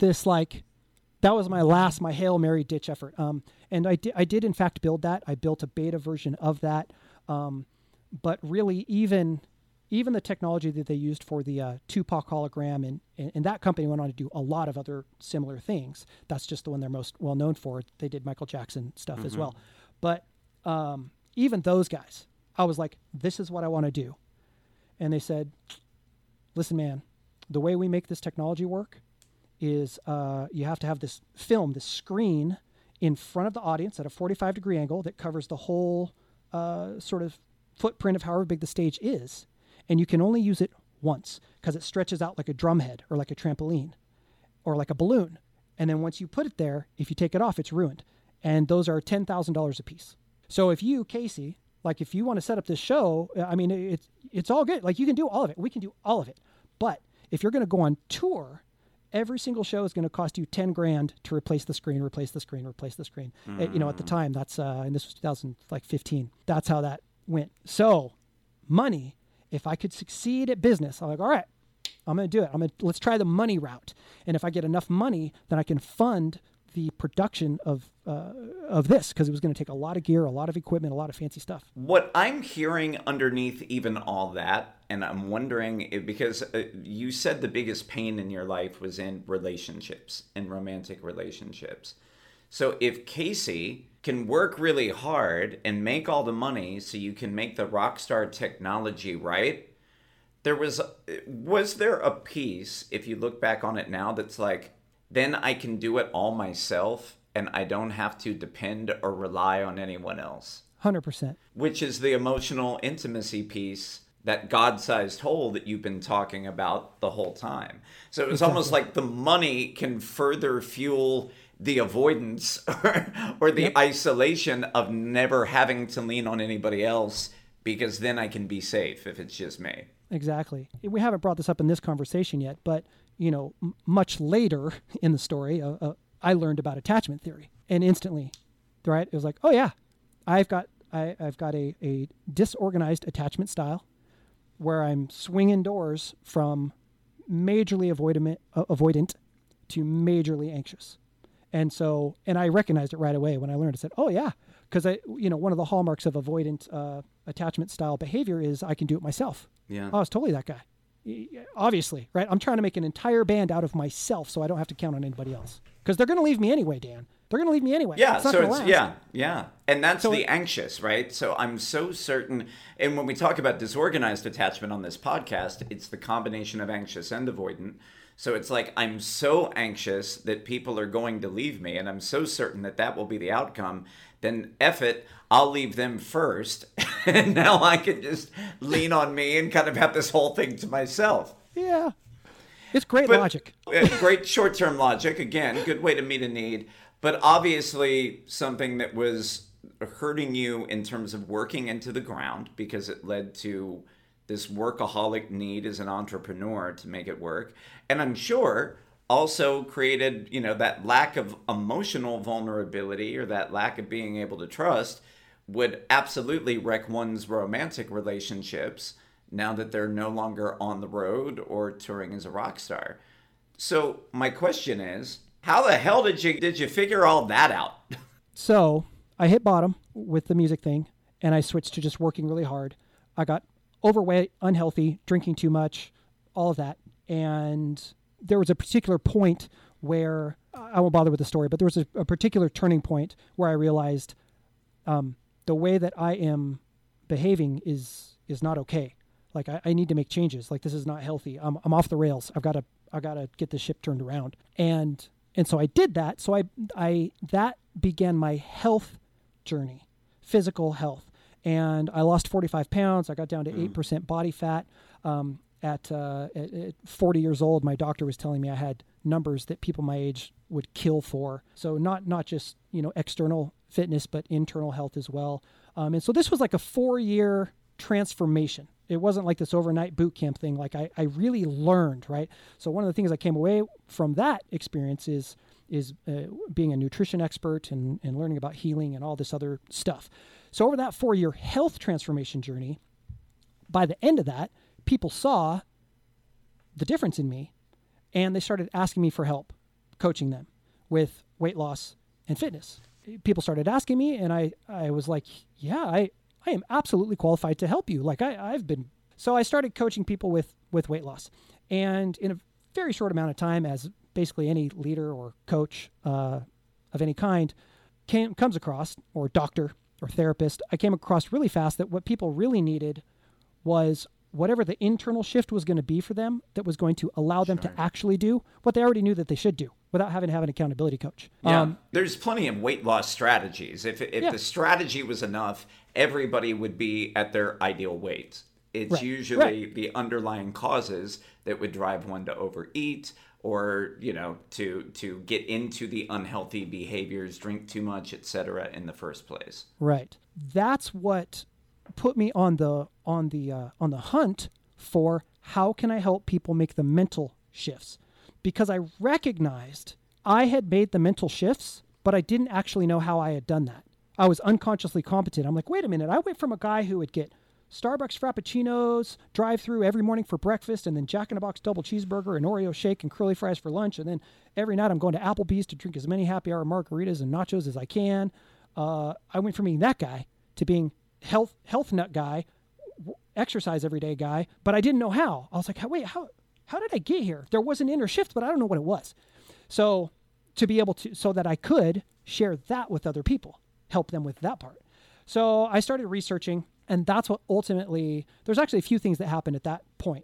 my Hail Mary ditch effort. And I did in fact build that. I built a beta version of that. But really, even the technology that they used for the Tupac hologram, and that company went on to do a lot of other similar things. That's just the one they're most well known for. They did Michael Jackson stuff as well. But even those guys, I was like, this is what I want to do. And they said, listen, man, the way we make this technology work is you have to have this film, this screen in front of the audience at a 45-degree angle that covers the whole sort of footprint of however big the stage is. And you can only use it once because it stretches out like a drum head or like a trampoline or like a balloon. And then once you put it there, if you take it off, it's ruined. And those are $10,000 a piece. So if you, Casey, like if you want to set up this show, I mean, it's all good. Like you can do all of it. We can do all of it. But if you're going to go on tour, every single show is going to cost you $10,000 to replace the screen. At the time, that's, and this was 2015. That's how that went. So money, if I could succeed at business, I'm like, all right, I'm going to do it. Let's try the money route. And if I get enough money, then I can fund the production of this, because it was going to take a lot of gear, a lot of equipment, a lot of fancy stuff. What I'm hearing underneath even all that, and I'm wondering, because you said the biggest pain in your life was in relationships, in romantic relationships. So if Casey can work really hard and make all the money so you can make the Rockstar technology right, was there a piece, if you look back on it now, that's like, then I can do it all myself and I don't have to depend or rely on anyone else? 100%. Which is the emotional intimacy piece, that God-sized hole that you've been talking about the whole time. So it was almost like the money can further fuel the avoidance or the isolation of never having to lean on anybody else, because then I can be safe if it's just me. Exactly. We haven't brought this up in this conversation yet, but much later in the story, I learned about attachment theory, and instantly, right, it was like, oh yeah, I've got a disorganized attachment style where I'm swinging doors from majorly avoidant to majorly anxious. And I recognized it right away when I learned. I said, oh yeah, because one of the hallmarks of avoidant attachment style behavior is I can do it myself. Yeah. Oh, I was totally that guy. Obviously, right? I'm trying to make an entire band out of myself so I don't have to count on anybody else. Because they're going to leave me anyway, Dan. They're going to leave me anyway. Yeah, yeah. And that's the anxious, right? So I'm so certain, and when we talk about disorganized attachment on this podcast, it's the combination of anxious and avoidant. So it's like, I'm so anxious that people are going to leave me, and I'm so certain that will be the outcome, then F it, I'll leave them first. And now I can just lean on me and kind of have this whole thing to myself. Yeah. It's great logic. Great short-term logic. Again, good way to meet a need. But obviously something that was hurting you in terms of working into the ground, because it led to this workaholic need as an entrepreneur to make it work. And I'm sure also created, that lack of emotional vulnerability, or that lack of being able to trust, would absolutely wreck one's romantic relationships now that they're no longer on the road or touring as a rock star. So my question is, how the hell did you figure all that out? So I hit bottom with the music thing, and I switched to just working really hard. I got overweight, unhealthy, drinking too much, all of that. And there was a particular point where, I won't bother with the story, but there was a particular turning point where I realized the way that I am behaving is not okay. Like I need to make changes. Like, this is not healthy. I'm off the rails. I've got to get this ship turned around. And so I did that. So that began my health journey, physical health. And I lost 45 pounds. I got down to 8% body fat. At 40 years old, my doctor was telling me I had numbers that people my age would kill for. So not just, external fitness, but internal health as well. And so this was like a 4-year transformation. It wasn't like this overnight boot camp thing. Like I really learned, right? So one of the things I came away from that experience is being a nutrition expert and learning about healing and all this other stuff. So over that 4-year health transformation journey, by the end of that, people saw the difference in me, and they started asking me for help, coaching them with weight loss and fitness. People started asking me, and I was like, yeah, I am absolutely qualified to help you. Like I've been. So I started coaching people with weight loss. And in a very short amount of time, as basically any leader or coach of any kind comes across, or doctor or therapist, I came across really fast that what people really needed was whatever the internal shift was going to be for them that was going to allow them to actually do what they already knew that they should do without having to have an accountability coach. Yeah, there's plenty of weight loss strategies. If the strategy was enough, everybody would be at their ideal weight. It's usually the underlying causes that would drive one to overeat, or, to get into the unhealthy behaviors, drink too much, etc. in the first place. Right. That's what put me on the hunt for how can I help people make the mental shifts, because I recognized I had made the mental shifts, but I didn't actually know how I had done that. I was unconsciously competent. I'm like, wait a minute, I went from a guy who would get Starbucks Frappuccinos, drive-through every morning for breakfast, and then Jack in the Box double cheeseburger and Oreo shake and curly fries for lunch. And then every night I'm going to Applebee's to drink as many happy hour margaritas and nachos as I can. I went from being that guy to being health nut guy, exercise every day guy, but I didn't know how. I was like, wait, how did I get here? There was an inner shift, but I don't know what it was. So to be able to, so that I could share that with other people, help them with that part. So I started researching, and that's what ultimately, there's actually a few things that happened at that point.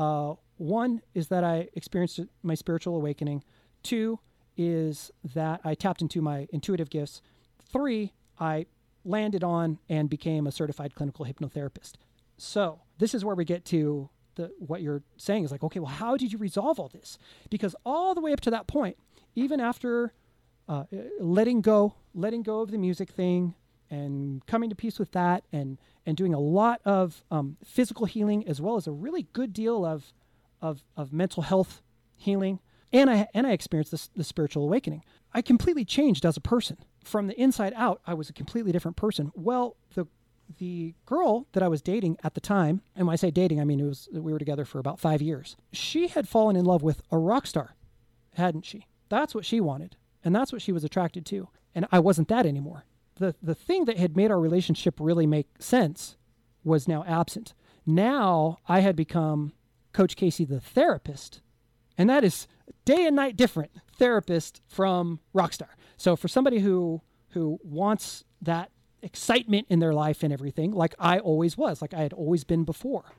One is that I experienced my spiritual awakening. 2 is that I tapped into my intuitive gifts. 3, I landed on and became a certified clinical hypnotherapist. So this is where we get to what you're saying is like, okay, well, how did you resolve all this? Because all the way up to that point, even after letting go of the music thing and coming to peace with that and doing a lot of physical healing, as well as a really good deal of mental health healing, and I experienced the spiritual awakening. I completely changed as a person. From the inside out, I was a completely different person. Well, the girl that I was dating at the time, and when I say dating, I mean we were together for about 5 years. She had fallen in love with a rock star, hadn't she? That's what she wanted, and that's what she was attracted to. And I wasn't that anymore. The thing that had made our relationship really make sense was now absent. Now I had become Coach Casey the therapist, and that is day and night different therapist from rockstar. So for somebody who wants that excitement in their life and everything, like I always was, like I had always been before,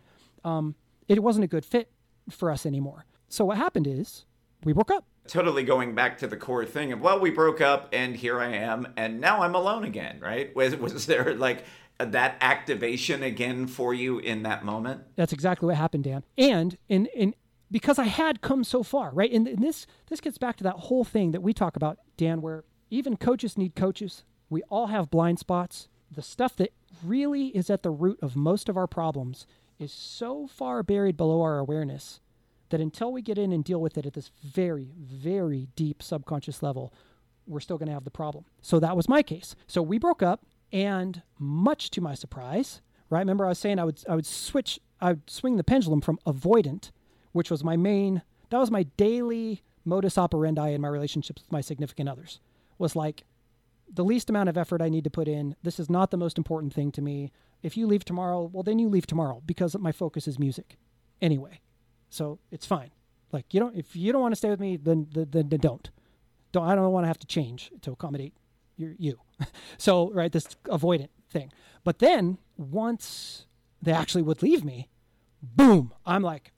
it wasn't a good fit for us anymore. So what happened is we broke up. Totally going back to the core thing of, well, we broke up and here I am and now I'm alone again, right? Was there like that activation again for you in that moment? That's exactly what happened, Dan. And in because I had come so far, right? And this gets back to that whole thing that we talk about, Dan, where even coaches need coaches. We all have blind spots. The stuff that really is at the root of most of our problems is so far buried below our awareness that until we get in and deal with it at this very, very deep subconscious level, we're still going to have the problem. So that was my case. So we broke up, and much to my surprise, right? Remember I was saying I would swing the pendulum from avoidant, which was that was my daily modus operandi in my relationships with my significant others, was like, the least amount of effort I need to put in. This is not the most important thing to me. If you leave tomorrow, well, then you leave tomorrow, because my focus is music anyway. So it's fine. Like, if you don't want to stay with me, then don't. I don't want to have to change to accommodate you. So, right, this avoidant thing. But then once they actually would leave me, boom, I'm like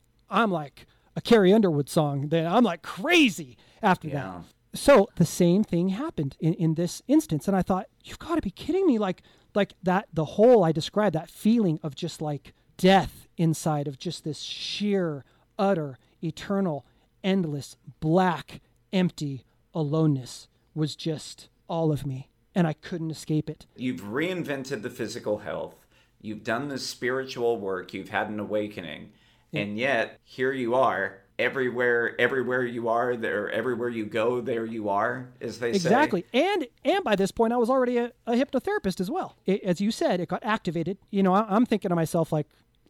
a Carrie Underwood song. Then I'm like crazy after that. So the same thing happened in this instance. And I thought, you've got to be kidding me. Like that, the whole, I described that feeling of just like death inside, of just this sheer, utter, eternal, endless, black, empty aloneness was just all of me. And I couldn't escape it. You've reinvented the physical health. You've done the spiritual work. You've had an awakening. Yeah. And yet here you are. Everywhere you are, there. Everywhere you go, there you are, as they say. Exactly. And by this point, I was already a hypnotherapist as well. As you said, it got activated. I'm thinking to myself, like,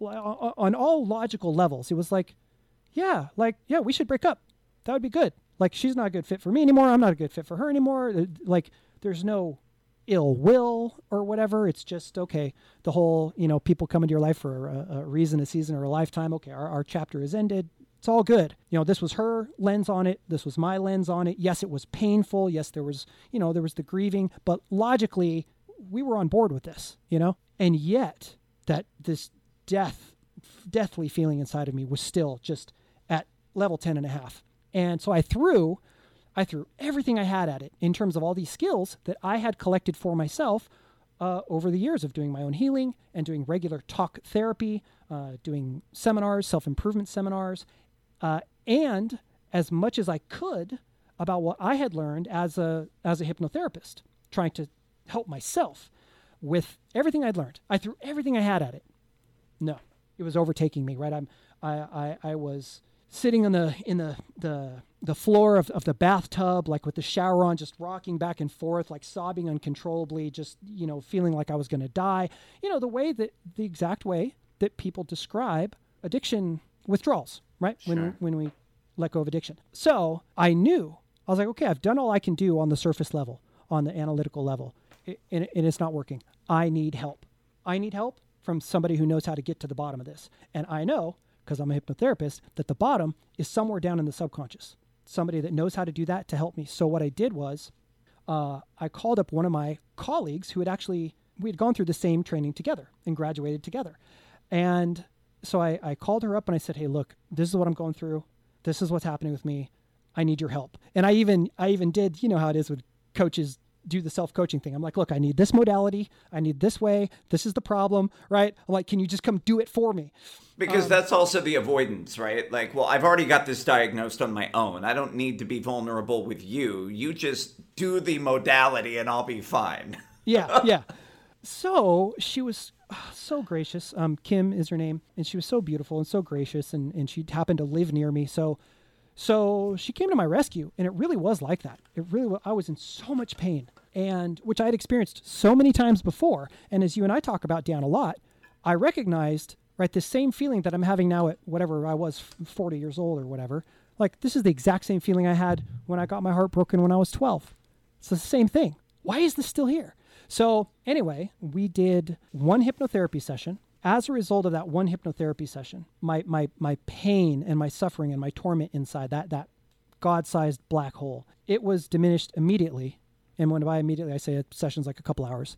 on all logical levels, it was like, yeah, we should break up. That would be good. Like, she's not a good fit for me anymore. I'm not a good fit for her anymore. Like, there's no ill will or whatever. It's just, okay, the whole, people come into your life for a reason, a season, or a lifetime. Okay, our chapter is ended. It's all good. This was her lens on it. This was my lens on it. Yes, it was painful. Yes, there was the grieving, but logically we were on board with this, and yet that this deathly feeling inside of me was still just at level 10.5. And so I threw everything I had at it in terms of all these skills that I had collected for myself over the years of doing my own healing and doing regular talk therapy, doing seminars, self-improvement seminars, and as much as I could about what I had learned as a hypnotherapist, trying to help myself with everything I'd learned. I threw everything I had at it. No, it was overtaking me, right? I was sitting in the the floor of the bathtub, like with the shower on, just rocking back and forth, like sobbing uncontrollably, just, feeling like I was going to die. The exact way that people describe addiction withdrawals, right? Sure. When we let go of addiction. So I was like, okay, I've done all I can do on the surface level, on the analytical level, and it's not working. I need help. I need help from somebody who knows how to get to the bottom of this. And I know, because I'm a hypnotherapist, that the bottom is somewhere down in the subconscious. Somebody that knows how to do that to help me. So what I did was I called up one of my colleagues who we had gone through the same training together and graduated together. And so I called her up and I said, hey, look, this is what I'm going through. This is what's happening with me. I need your help. And I even did, how it is with coaches do the self-coaching thing. I'm like, look, I need this modality. I need this way. This is the problem, right? I'm like, can you just come do it for me? Because that's also the avoidance, right? Like, well, I've already got this diagnosed on my own. I don't need to be vulnerable with you. You just do the modality and I'll be fine. Yeah. So she was so gracious. Kim is her name. And she was so beautiful and so gracious. And she happened to live near me. So she came to my rescue, and it really was like that. I was in so much pain, and which I had experienced so many times before. And as you and I talk about, Dan, a lot, I recognized, right, this same feeling that I'm having now at whatever I was, 40 years old or whatever. Like, this is the exact same feeling I had when I got my heart broken when I was 12. It's the same thing. Why is this still here? So anyway, we did one hypnotherapy session. As a result of that one hypnotherapy session, my pain and my suffering and my torment inside that God-sized black hole, it was diminished immediately. And when by immediately, I say a session's like a couple hours.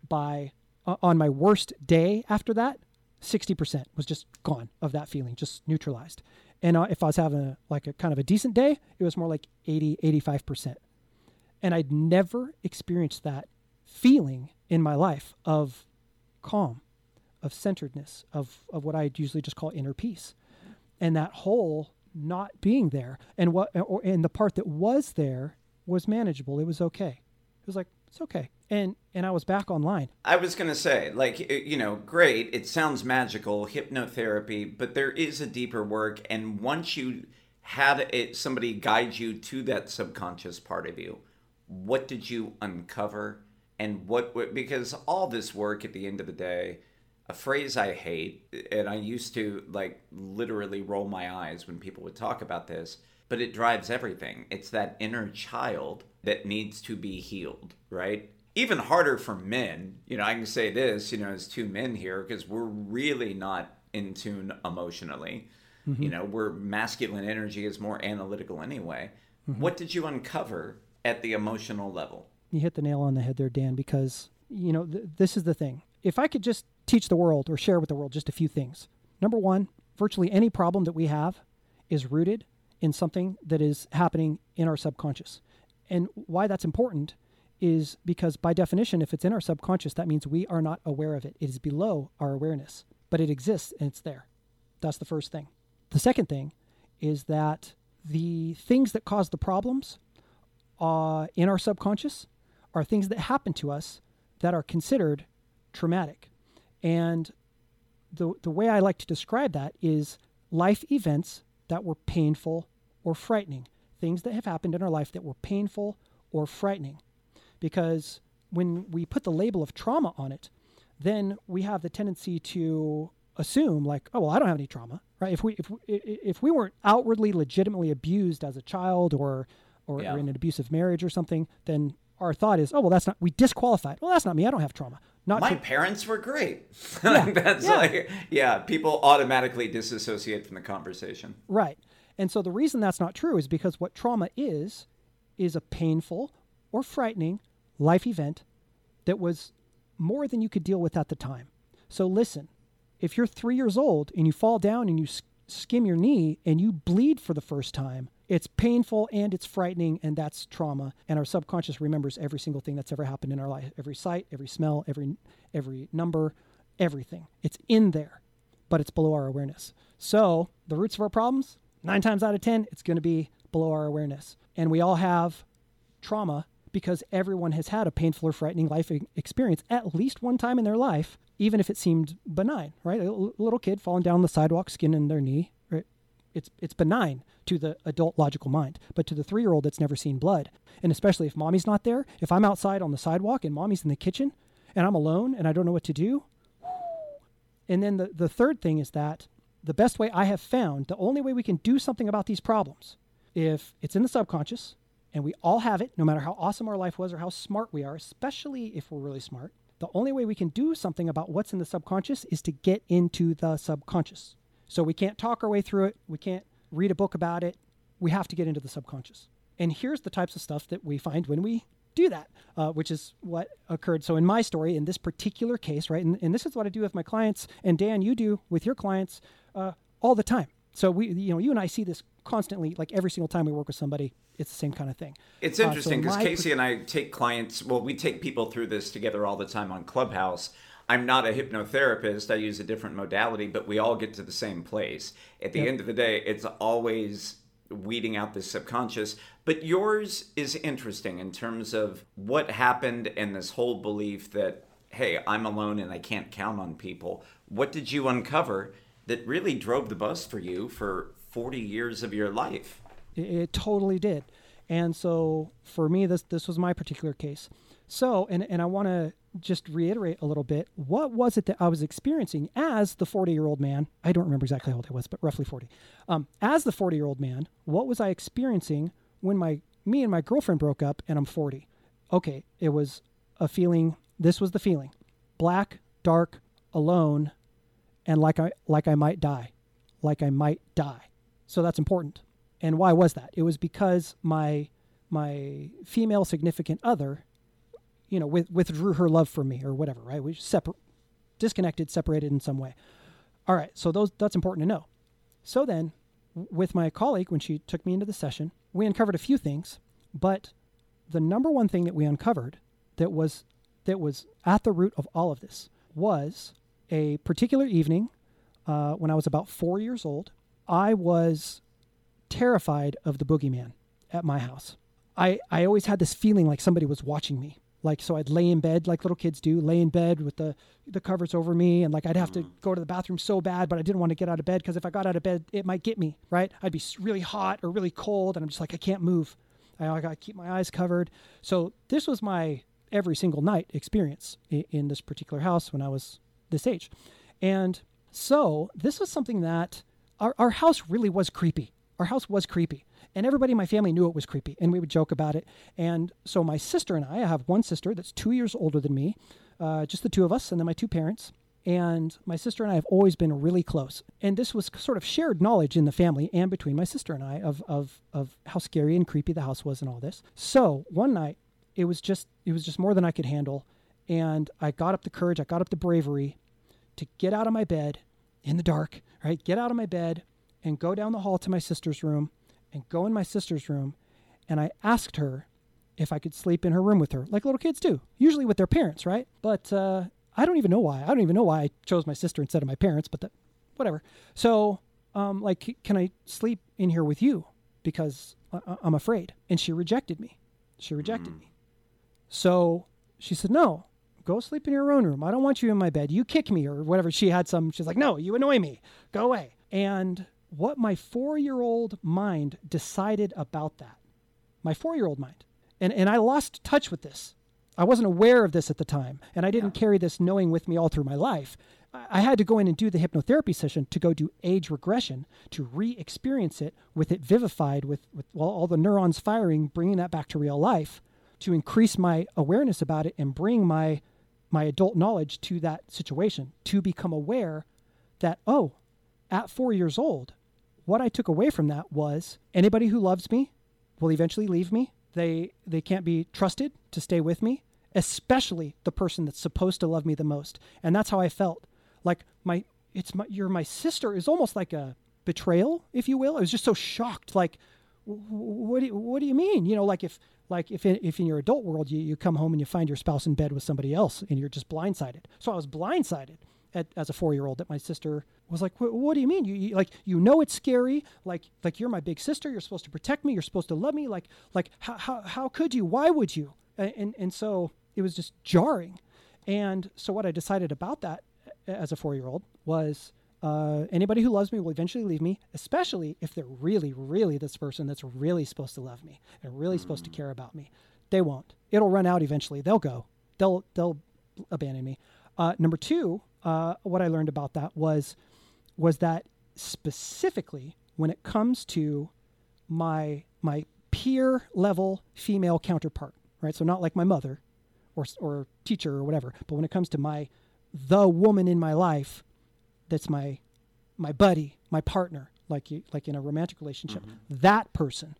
On my worst day after that, 60% was just gone of that feeling, just neutralized. And if I was having a kind of a decent day, it was more like 85%. And I'd never experienced that feeling in my life of calm, of centeredness, of what I usually just call inner peace. And that whole not being there, and the part that was there was manageable. It was okay. It was like, it's okay. And I was back online. I was going to say, great. It sounds magical, hypnotherapy, but there is a deeper work. And once you had somebody guide you to that subconscious part of you, what did you uncover? And because all this work at the end of the day, a phrase I hate, and I used to literally roll my eyes when people would talk about this, but it drives everything. It's that inner child that needs to be healed, right? Even harder for men. I can say this, as two men here, because we're really not in tune emotionally. Mm-hmm. We're masculine energy is more analytical anyway. Mm-hmm. What did you uncover at the emotional level? You hit the nail on the head there, Dan, because, this is the thing. If I could just teach the world or share with the world just a few things. Number one, virtually any problem that we have is rooted in something that is happening in our subconscious. And why that's important is because by definition, if it's in our subconscious, that means we are not aware of it. It is below our awareness, but it exists and it's there. That's the first thing. The second thing is that the things that cause the problems in our subconscious are things that happen to us that are considered traumatic. And the way I like to describe that is life events that were painful or frightening, things that have happened in our life that were painful or frightening. Because when we put the label of trauma on it, then we have the tendency to assume oh, well, I don't have any trauma, right? If we weren't outwardly legitimately abused as a child or in an abusive marriage or something, then our thought is, oh, well, we disqualified. Well, that's not me. I don't have trauma. My parents were great. Yeah. People automatically disassociate from the conversation. Right. And so the reason that's not true is because what trauma is a painful or frightening life event that was more than you could deal with at the time. So listen, if you're 3 years old and you fall down and you skim your knee and you bleed for the first time, it's painful and it's frightening, and that's trauma. And our subconscious remembers every single thing that's ever happened in our life, every sight, every smell, every number, everything. It's in there, but it's below our awareness. So the roots of our problems, 9 times out of 10, it's going to be below our awareness. And we all have trauma because everyone has had a painful or frightening life experience at least one time in their life, even if it seemed benign, right? A little kid falling down the sidewalk, skinning their knee, right? It's benign to the adult logical mind, but to the 3-year-old that's never seen blood, and especially if mommy's not there, if I'm outside on the sidewalk and mommy's in the kitchen and I'm alone and I don't know what to do. And then the third thing is that the best way I have found, the only way we can do something about these problems, if it's in the subconscious and we all have it, no matter how awesome our life was or how smart we are, especially if we're really smart, the only way we can do something about what's in the subconscious is to get into the subconscious. So we can't talk our way through it. We can't read a book about it. We have to get into the subconscious. And here's the types of stuff that we find when we do that, which is what occurred. So in my story, in this particular case, right, and this is what I do with my clients, and Dan, you do with your clients all the time. So you and I see this constantly, like every single time we work with somebody, it's the same kind of thing. It's interesting because Casey and I take clients, we take people through this together all the time on Clubhouse. I'm not a hypnotherapist. I use a different modality, but we all get to the same place. At the end of the day, it's always weeding out the subconscious. But yours is interesting in terms of what happened and this whole belief that, hey, I'm alone and I can't count on people. What did you uncover that really drove the bus for you for 40 years of your life? It totally did. And so for me, this was my particular case. So, and I want to just reiterate a little bit, what was it that I was experiencing as the 40-year-old man? I don't remember exactly how old I was, but roughly 40. As the 40-year-old man, what was I experiencing when me and my girlfriend broke up and I'm 40? Okay, it was a feeling, this was the feeling. Black, dark, alone, and like I might die. Like I might die. So that's important. And why was that? It was because my female significant other, withdrew her love from me or whatever, right? We disconnected, separated in some way. All right, so that's important to know. So then, with my colleague, when she took me into the session, we uncovered a few things, but the number one thing that we uncovered that was at the root of all of this was a particular evening when I was about 4 years old. I was terrified of the boogeyman at my house. I always had this feeling like somebody was watching me. Like, so I'd lay in bed like little kids do, lay in bed with the covers over me. And like, I'd have to go to the bathroom so bad, but I didn't want to get out of bed because if I got out of bed, it might get me, right? I'd be really hot or really cold. And I'm just like, I can't move. I got to keep my eyes covered. So this was my every single night experience in this particular house when I was this age. And so this was something that our house really was creepy. Our house was creepy. And everybody in my family knew it was creepy, and we would joke about it. And so my sister and I have one sister that's 2 years older than me, just the two of us, and then my two parents. And my sister and I have always been really close. And this was sort of shared knowledge in the family and between my sister and I of how scary and creepy the house was and all this. So one night, it was just more than I could handle. And I got up the courage, I got up the bravery to get out of my bed in the dark, right? Get out of my bed and go down the hall to my sister's room and go in my sister's room. And I asked her if I could sleep in her room with her, like little kids do, usually with their parents, right? But I don't even know why. I don't even know why I chose my sister instead of my parents, but whatever. So, can I sleep in here with you? Because I'm afraid. And she rejected me. So she said, no, go sleep in your own room. I don't want you in my bed. You kick me or whatever. She's like, no, you annoy me. Go away. And what my 4-year-old mind decided about that, my 4-year-old mind, and I lost touch with this. I wasn't aware of this at the time, and I didn't carry this knowing with me all through my life. I had to go in and do the hypnotherapy session to go do age regression, to re-experience it with it vivified, with all the neurons firing, bringing that back to real life, to increase my awareness about it and bring my adult knowledge to that situation, to become aware that, at 4 years old, what I took away from that was anybody who loves me will eventually leave me. They can't be trusted to stay with me, especially the person that's supposed to love me the most. And that's how I felt. Like you're my sister is almost like a betrayal, if you will. I was just so shocked. Like, what do you mean? If in your adult world you come home and you find your spouse in bed with somebody else and you're just blindsided. So I was blindsided as a 4-year-old that my sister was like, what do you mean? You know it's scary. Like you're my big sister. You're supposed to protect me. You're supposed to love me. Like how could you? Why would you? And so it was just jarring. And so what I decided about that as a 4-year-old was Anybody who loves me will eventually leave me, especially if they're really, really this person that's really supposed to love me and really supposed to care about me. They won't. It'll run out eventually. They'll go. They'll abandon me. Number two, what I learned about that was that specifically when it comes to my peer level female counterpart, right? So not like my mother or teacher or whatever, but when it comes to the woman in my life, that's my buddy, my partner, like in a romantic relationship, that person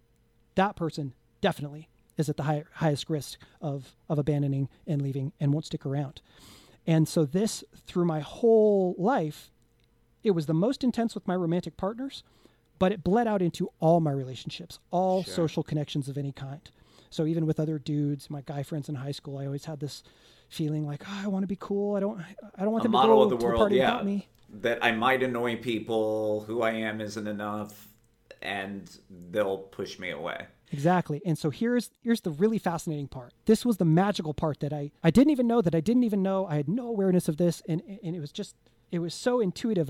definitely is at the highest risk of abandoning and leaving and won't stick around. And so this, through my whole life, it was the most intense with my romantic partners, but it bled out into all my relationships, all social connections of any kind. So even with other dudes, my guy friends in high school, I always had this feeling like, oh, I want to be cool. I don't want them to go to a party without me. That I might annoy people, who I am isn't enough, and they'll push me away. Exactly. And so here's the really fascinating part. This was the magical part that I didn't even know that I didn't even know. I had no awareness of this. And it was so intuitive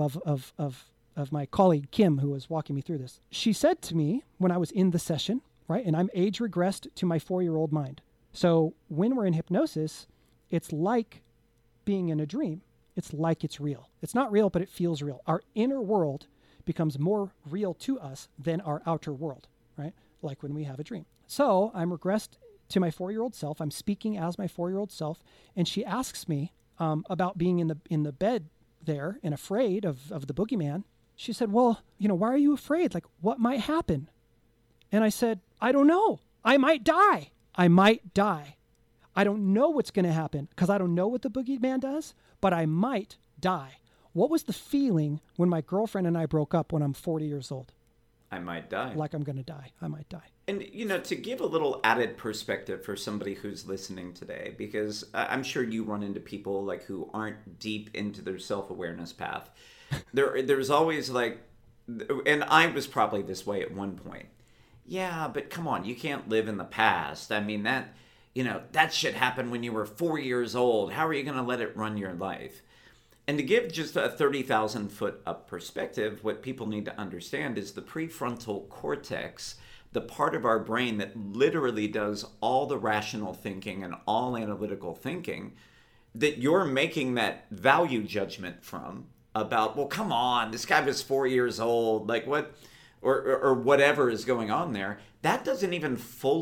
of my colleague, Kim, who was walking me through this. She said to me when I was in the session, right, and I'm age regressed to my 4-year-old mind. So when we're in hypnosis, it's like being in a dream. It's like it's real. It's not real, but it feels real. Our inner world becomes more real to us than our outer world, right? Like when we have a dream. So I'm regressed to my 4-year-old self. I'm speaking as my 4-year-old self. And she asks me about being in the bed there and afraid of the boogeyman. She said, well, why are you afraid? Like, what might happen? And I said, I don't know. I might die. I might die. I don't know what's going to happen because I don't know what the boogeyman does, but I might die. What was the feeling when my girlfriend and I broke up when I'm 40 years old? I might die. Like I'm going to die. I might die. And, to give a little added perspective for somebody who's listening today, because I'm sure you run into people like who aren't deep into their self-awareness path. There's always like, and I was probably this way at one point. Yeah, but come on, you can't live in the past. I mean, that shit happened when you were 4 years old. How are you going to let it run your life? And to give just a 30,000 foot up perspective, what people need to understand is the prefrontal cortex, the part of our brain that literally does all the rational thinking and all analytical thinking, that you're making that value judgment from about, well, come on, this guy was 4 years old, like what, or whatever is going on there. That doesn't even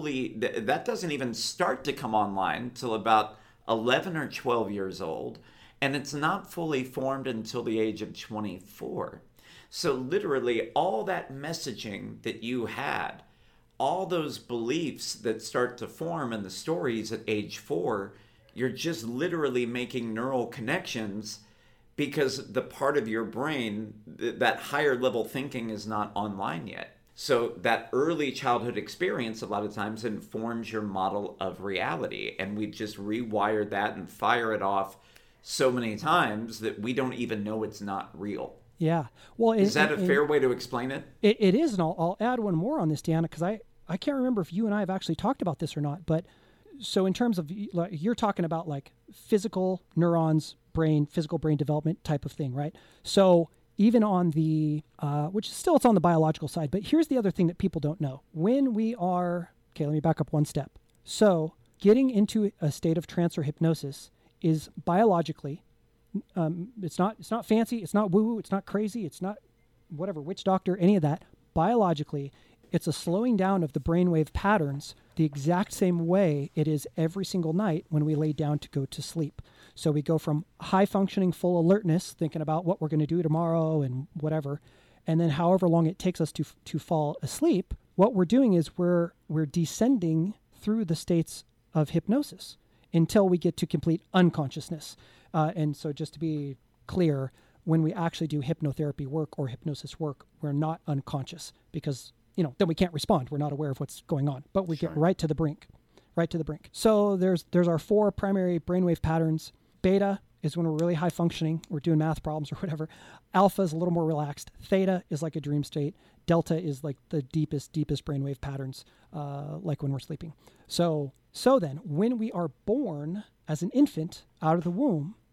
start to come online till about 11 or 12 years old. And it's not fully formed until the age of 24. So literally all that messaging that you had, all those beliefs that start to form in the stories at age 4, you're just literally making neural connections because the part of your brain, that higher level thinking is not online yet. So that early childhood experience a lot of times informs your model of reality. And we just rewire that and fire it off so many times that we don't even know it's not real. Yeah. Well, is that a fair way to explain it? It is. And I'll add one more on this, Deanna, because I can't remember if you and I have actually talked about this or not. But so in terms of, like, you're talking about like physical neurons, physical brain development type of thing, right? So even on the, which still it's on the biological side, but here's the other thing that people don't know. When we are, let me back up one step. So getting into a state of trance or hypnosis is biologically, it's not fancy, it's not woo-woo, it's not crazy, it's not whatever, witch doctor, any of that. Biologically, it's a slowing down of the brainwave patterns the exact same way it is every single night when we lay down to go to sleep. So we go from high functioning, full alertness, thinking about what we're going to do tomorrow and whatever, and then however long it takes us to fall asleep, what we're doing is we're descending through the states of hypnosis until we get to complete unconsciousness. And so just to be clear, when we actually do hypnotherapy work or hypnosis work, we're not unconscious because, then we can't respond. We're not aware of what's going on, but we get right to the brink. So there's our 4 primary brainwave patterns. Beta is when we're really high functioning. We're doing math problems or whatever. Alpha is a little more relaxed. Theta is like a dream state. Delta is like the deepest brainwave patterns, like when we're sleeping. So then when we are born as an infant out of the womb,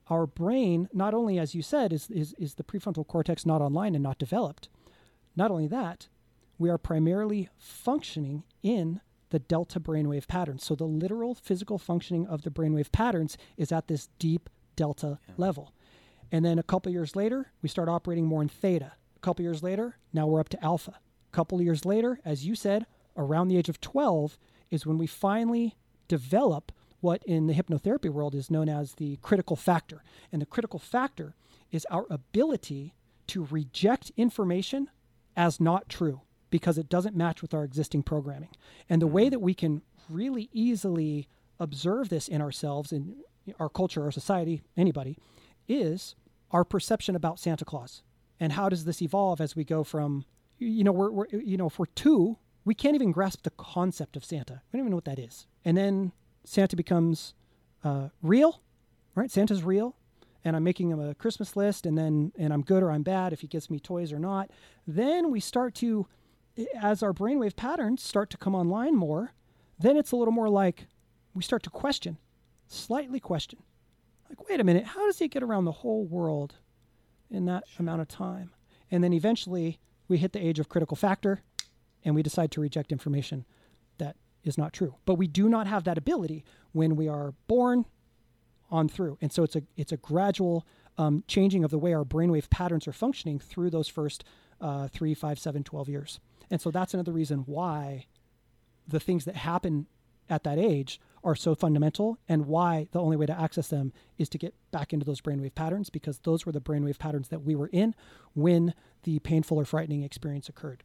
our brain, not only, as you said, is the prefrontal cortex not online and not developed. Not only that, we are primarily functioning in the delta brainwave patterns. So the literal physical functioning of the brainwave patterns is at this deep delta level. And then a couple of years later, we start operating more in theta. A couple of years later, now we're up to alpha. A couple of years later, as you said, around the age of 12 is when we finally develop what in the hypnotherapy world is known as the critical factor. And the critical factor is our ability to reject information as not true because it doesn't match with our existing programming. And the way that we can really easily observe this in ourselves, in our culture, our society, anybody, is our perception about Santa Claus. And how does this evolve as we go from, we're if we're 2, we can't even grasp the concept of Santa. We don't even know what that is. And then Santa becomes real, right? Santa's real, and I'm making him a Christmas list, and I'm good or I'm bad if he gives me toys or not. Then we start to, as our brainwave patterns start to come online more, then it's a little more like we start to question, slightly question. Like, wait a minute, how does he get around the whole world in that amount of time? And then eventually we hit the age of critical factor, and we decide to reject information that is not true. But we do not have that ability when we are born on through. And so it's a gradual changing of the way our brainwave patterns are functioning through those first 3, 5, 7, 12 years. And so that's another reason why the things that happen at that age are so fundamental, and why the only way to access them is to get back into those brainwave patterns, because those were the brainwave patterns that we were in when the painful or frightening experience occurred.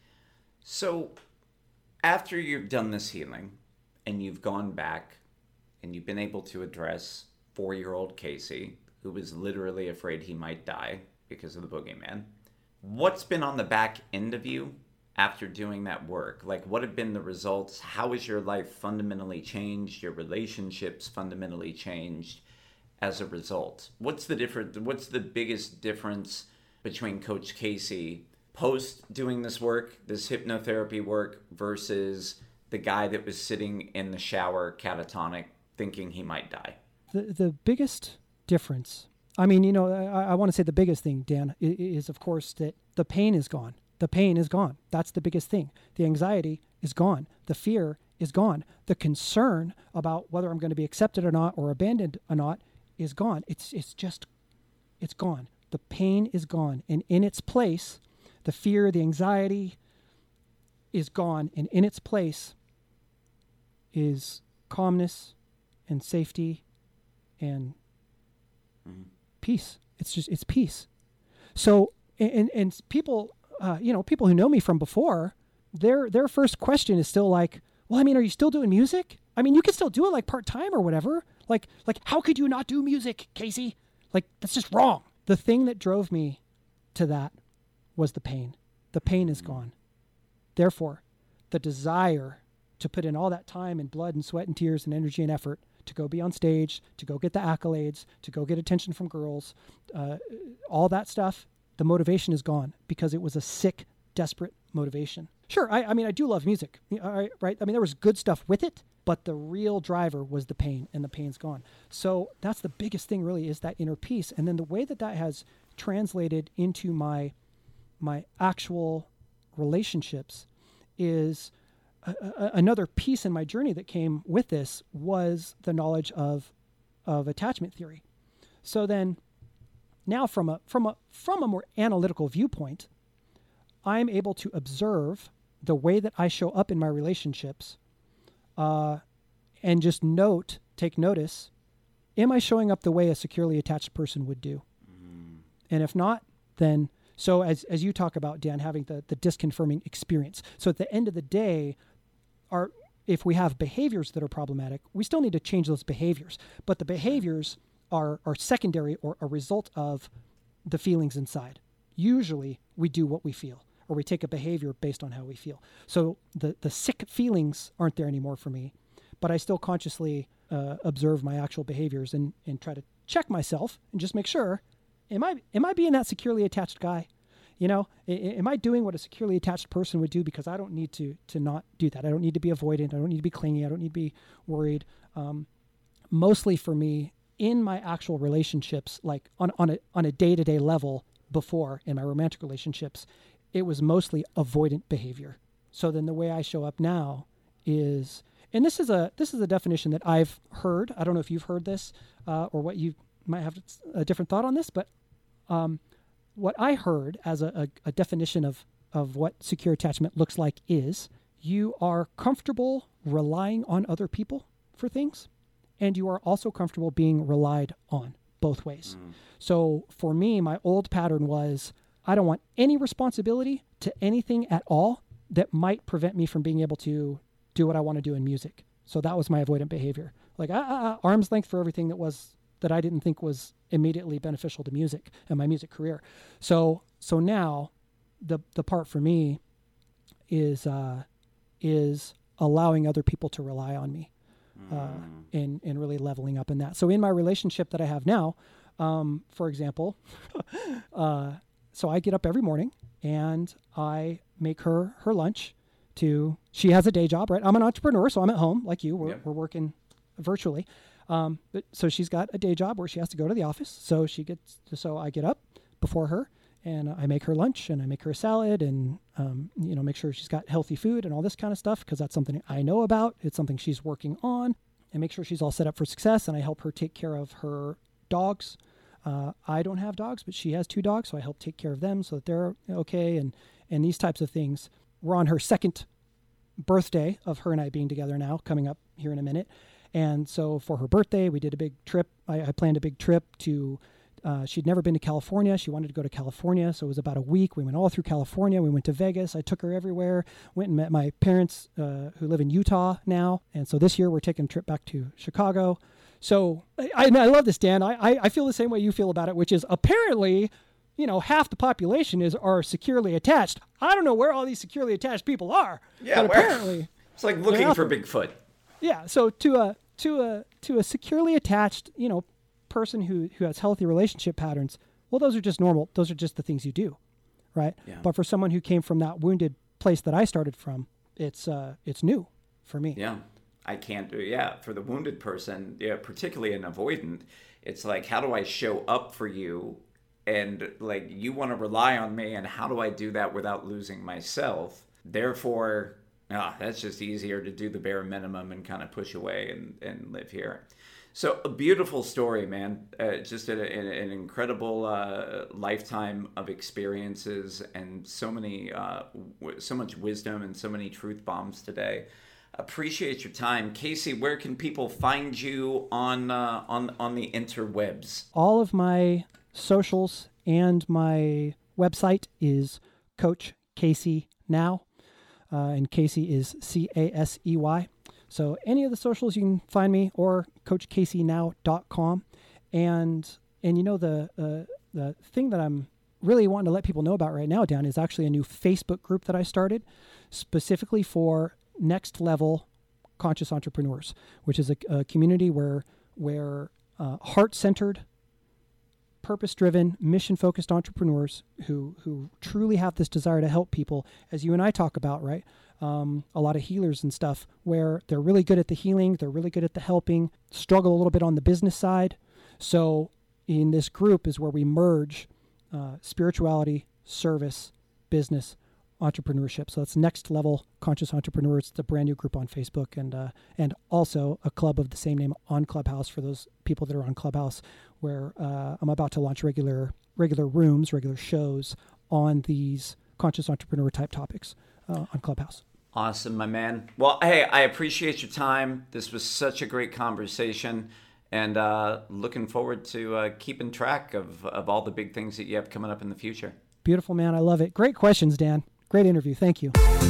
So after you've done this healing and you've gone back and you've been able to address 4-year-old Casey, who was literally afraid he might die because of the boogeyman, what's been on the back end of you after doing that work? Like, what have been the results? How has your life fundamentally changed? Your relationships fundamentally changed as a result? What's the biggest difference between Coach Casey post doing this work, this hypnotherapy work, versus the guy that was sitting in the shower catatonic thinking he might die? The biggest difference, I mean, I want to say the biggest thing, Dan, is of course that the pain is gone. The pain is gone. That's the biggest thing. The anxiety is gone. The fear is gone. The concern about whether I'm going to be accepted or not or abandoned or not is gone. It's gone. The pain is gone. And in its place, the fear, the anxiety is gone. And in its place is calmness and safety and peace. It's peace. So, and people, people who know me from before, their first question is still like, well, I mean, are you still doing music? I mean, you can still do it like part-time or whatever. Like how could you not do music, Casey? Like, that's just wrong. The thing that drove me to that was the pain. The pain is gone. Therefore, the desire to put in all that time and blood and sweat and tears and energy and effort to go be on stage, to go get the accolades, to go get attention from girls, all that stuff, the motivation is gone because it was a sick, desperate motivation. Sure, I mean, I do love music, right? I mean, there was good stuff with it, but the real driver was the pain, and the pain's gone. So that's the biggest thing, really, is that inner peace. And then the way that has translated into my actual relationships is another piece in my journey that came with this was the knowledge of attachment theory. So then, now from a more analytical viewpoint, I'm able to observe the way that I show up in my relationships, and just take notice, am I showing up the way a securely attached person would do? And if not, then, so as you talk about, Dan, having the disconfirming experience. So at the end of the day, if we have behaviors that are problematic, we still need to change those behaviors. But the behaviors are secondary or a result of the feelings inside. Usually we do what we feel, or we take a behavior based on how we feel. So the sick feelings aren't there anymore for me, but I still consciously observe my actual behaviors and try to check myself and just make sure, am I being that securely attached guy? Am I doing what a securely attached person would do? Because I don't need to not do that. I don't need to be avoidant. I don't need to be clingy. I don't need to be worried. Mostly for me, in my actual relationships, like on a day-to-day level before in my romantic relationships, it was mostly avoidant behavior. So then the way I show up now is, and this is a definition that I've heard. I don't know if you've heard this or what you might have a different thought on this, but what I heard as a definition of what secure attachment looks like is you are comfortable relying on other people for things, and you are also comfortable being relied on both ways. So for me, my old pattern was I don't want any responsibility to anything at all that might prevent me from being able to do what I want to do in music. So that was my avoidant behavior. Like arm's length for everything that I didn't think was immediately beneficial to music and my music career. So now the part for me is allowing other people to rely on me and really leveling up in that. So in my relationship that I have now, for example, so I get up every morning and I make her lunch. She has a day job, right? I'm an entrepreneur, so I'm at home like you. We're working virtually. So she's got a day job where she has to go to the office. So I get up before her and I make her lunch and I make her a salad and, make sure she's got healthy food and all this kind of stuff, because that's something I know about. It's something she's working on, and make sure she's all set up for success. And I help her take care of her dogs. I don't have dogs, but she has 2 dogs. So I help take care of them so that they're okay. And these types of things. We're on her second birthday of her and I being together now, coming up here in a minute. And so for her birthday, we did a big trip. I planned a big trip to, she'd never been to California. She wanted to go to California. So it was about a week. We went all through California. We went to Vegas. I took her everywhere, went and met my parents who live in Utah now. And so this year we're taking a trip back to Chicago. So I love this, Dan. I feel the same way you feel about it, which is apparently, half the population are securely attached. I don't know where all these securely attached people are. Yeah, but apparently it's like looking for Bigfoot. Yeah. So to a securely attached, person who has healthy relationship patterns, well, those are just normal. Those are just the things you do, right? Yeah. But for someone who came from that wounded place that I started from, it's new for me. Yeah. I can't do, for the wounded person, particularly an avoidant, it's like, how do I show up for you? And like, you want to rely on me, and how do I do that without losing myself? Therefore, that's just easier to do the bare minimum and kind of push away and live here. So a beautiful story, man. Just an incredible lifetime of experiences, and so much wisdom and so many truth bombs today. Appreciate your time. Casey, where can people find you on the interwebs? All of my socials and my website is Coach Casey Now, and Casey is Casey. So any of the socials you can find me, or CoachCaseyNow.com. And the thing that I'm really wanting to let people know about right now, Dan, is actually a new Facebook group that I started specifically for next level conscious entrepreneurs, which is a community where heart-centered, purpose-driven, mission-focused entrepreneurs who truly have this desire to help people, as you and I talk about, right? A lot of healers and stuff, where they're really good at the healing, they're really good at the helping, struggle a little bit on the business side. So in this group is where we merge spirituality, service, business, entrepreneurship. So that's Next Level Conscious Entrepreneurs. It's a brand new group on Facebook, and also a club of the same name on Clubhouse for those people that are on Clubhouse, where I'm about to launch regular rooms, regular shows on these conscious entrepreneur type topics on Clubhouse. Awesome, my man. Well, hey, I appreciate your time. This was such a great conversation, and looking forward to keeping track of all the big things that you have coming up in the future. Beautiful, man. I love it. Great questions, Dan. Great interview. Thank you.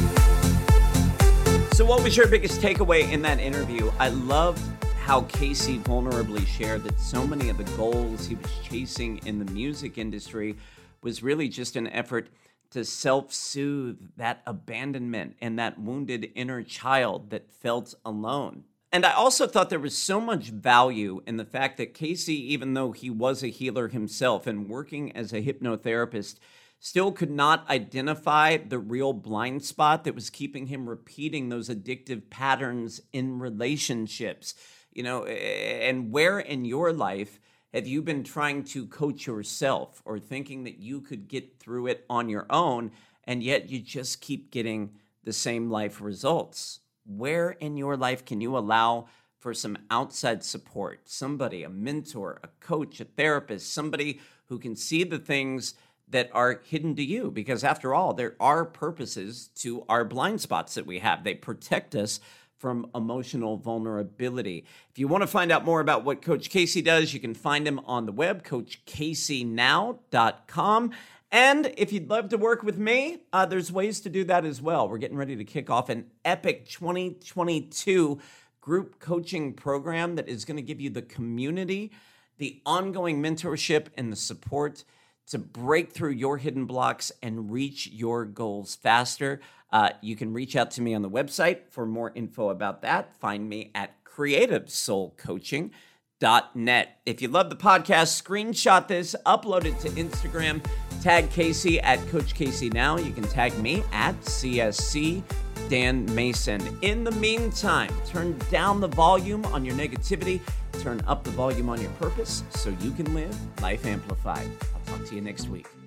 So what was your biggest takeaway in that interview? I loved how Casey vulnerably shared that so many of the goals he was chasing in the music industry was really just an effort to self-soothe that abandonment and that wounded inner child that felt alone. And I also thought there was so much value in the fact that Casey, even though he was a healer himself and working as a hypnotherapist, still could not identify the real blind spot that was keeping him repeating those addictive patterns in relationships. And where in your life have you been trying to coach yourself or thinking that you could get through it on your own, and yet you just keep getting the same life results? Where in your life can you allow for some outside support? Somebody, a mentor, a coach, a therapist, somebody who can see the things that are hidden to you. Because after all, there are purposes to our blind spots that we have. They protect us from emotional vulnerability. If you want to find out more about what Coach Casey does, you can find him on the web, CoachCaseyNow.com. And if you'd love to work with me, there's ways to do that as well. We're getting ready to kick off an epic 2022 group coaching program that is going to give you the community, the ongoing mentorship, and the support to break through your hidden blocks and reach your goals faster. You can reach out to me on the website for more info about that. Find me at creativesoulcoaching.net. If you love the podcast, screenshot this, upload it to Instagram, tag Casey at Coach Casey Now. You can tag me at CSC Dan Mason. In the meantime, turn down the volume on your negativity, turn up the volume on your purpose so you can live life amplified. I'll talk to you next week.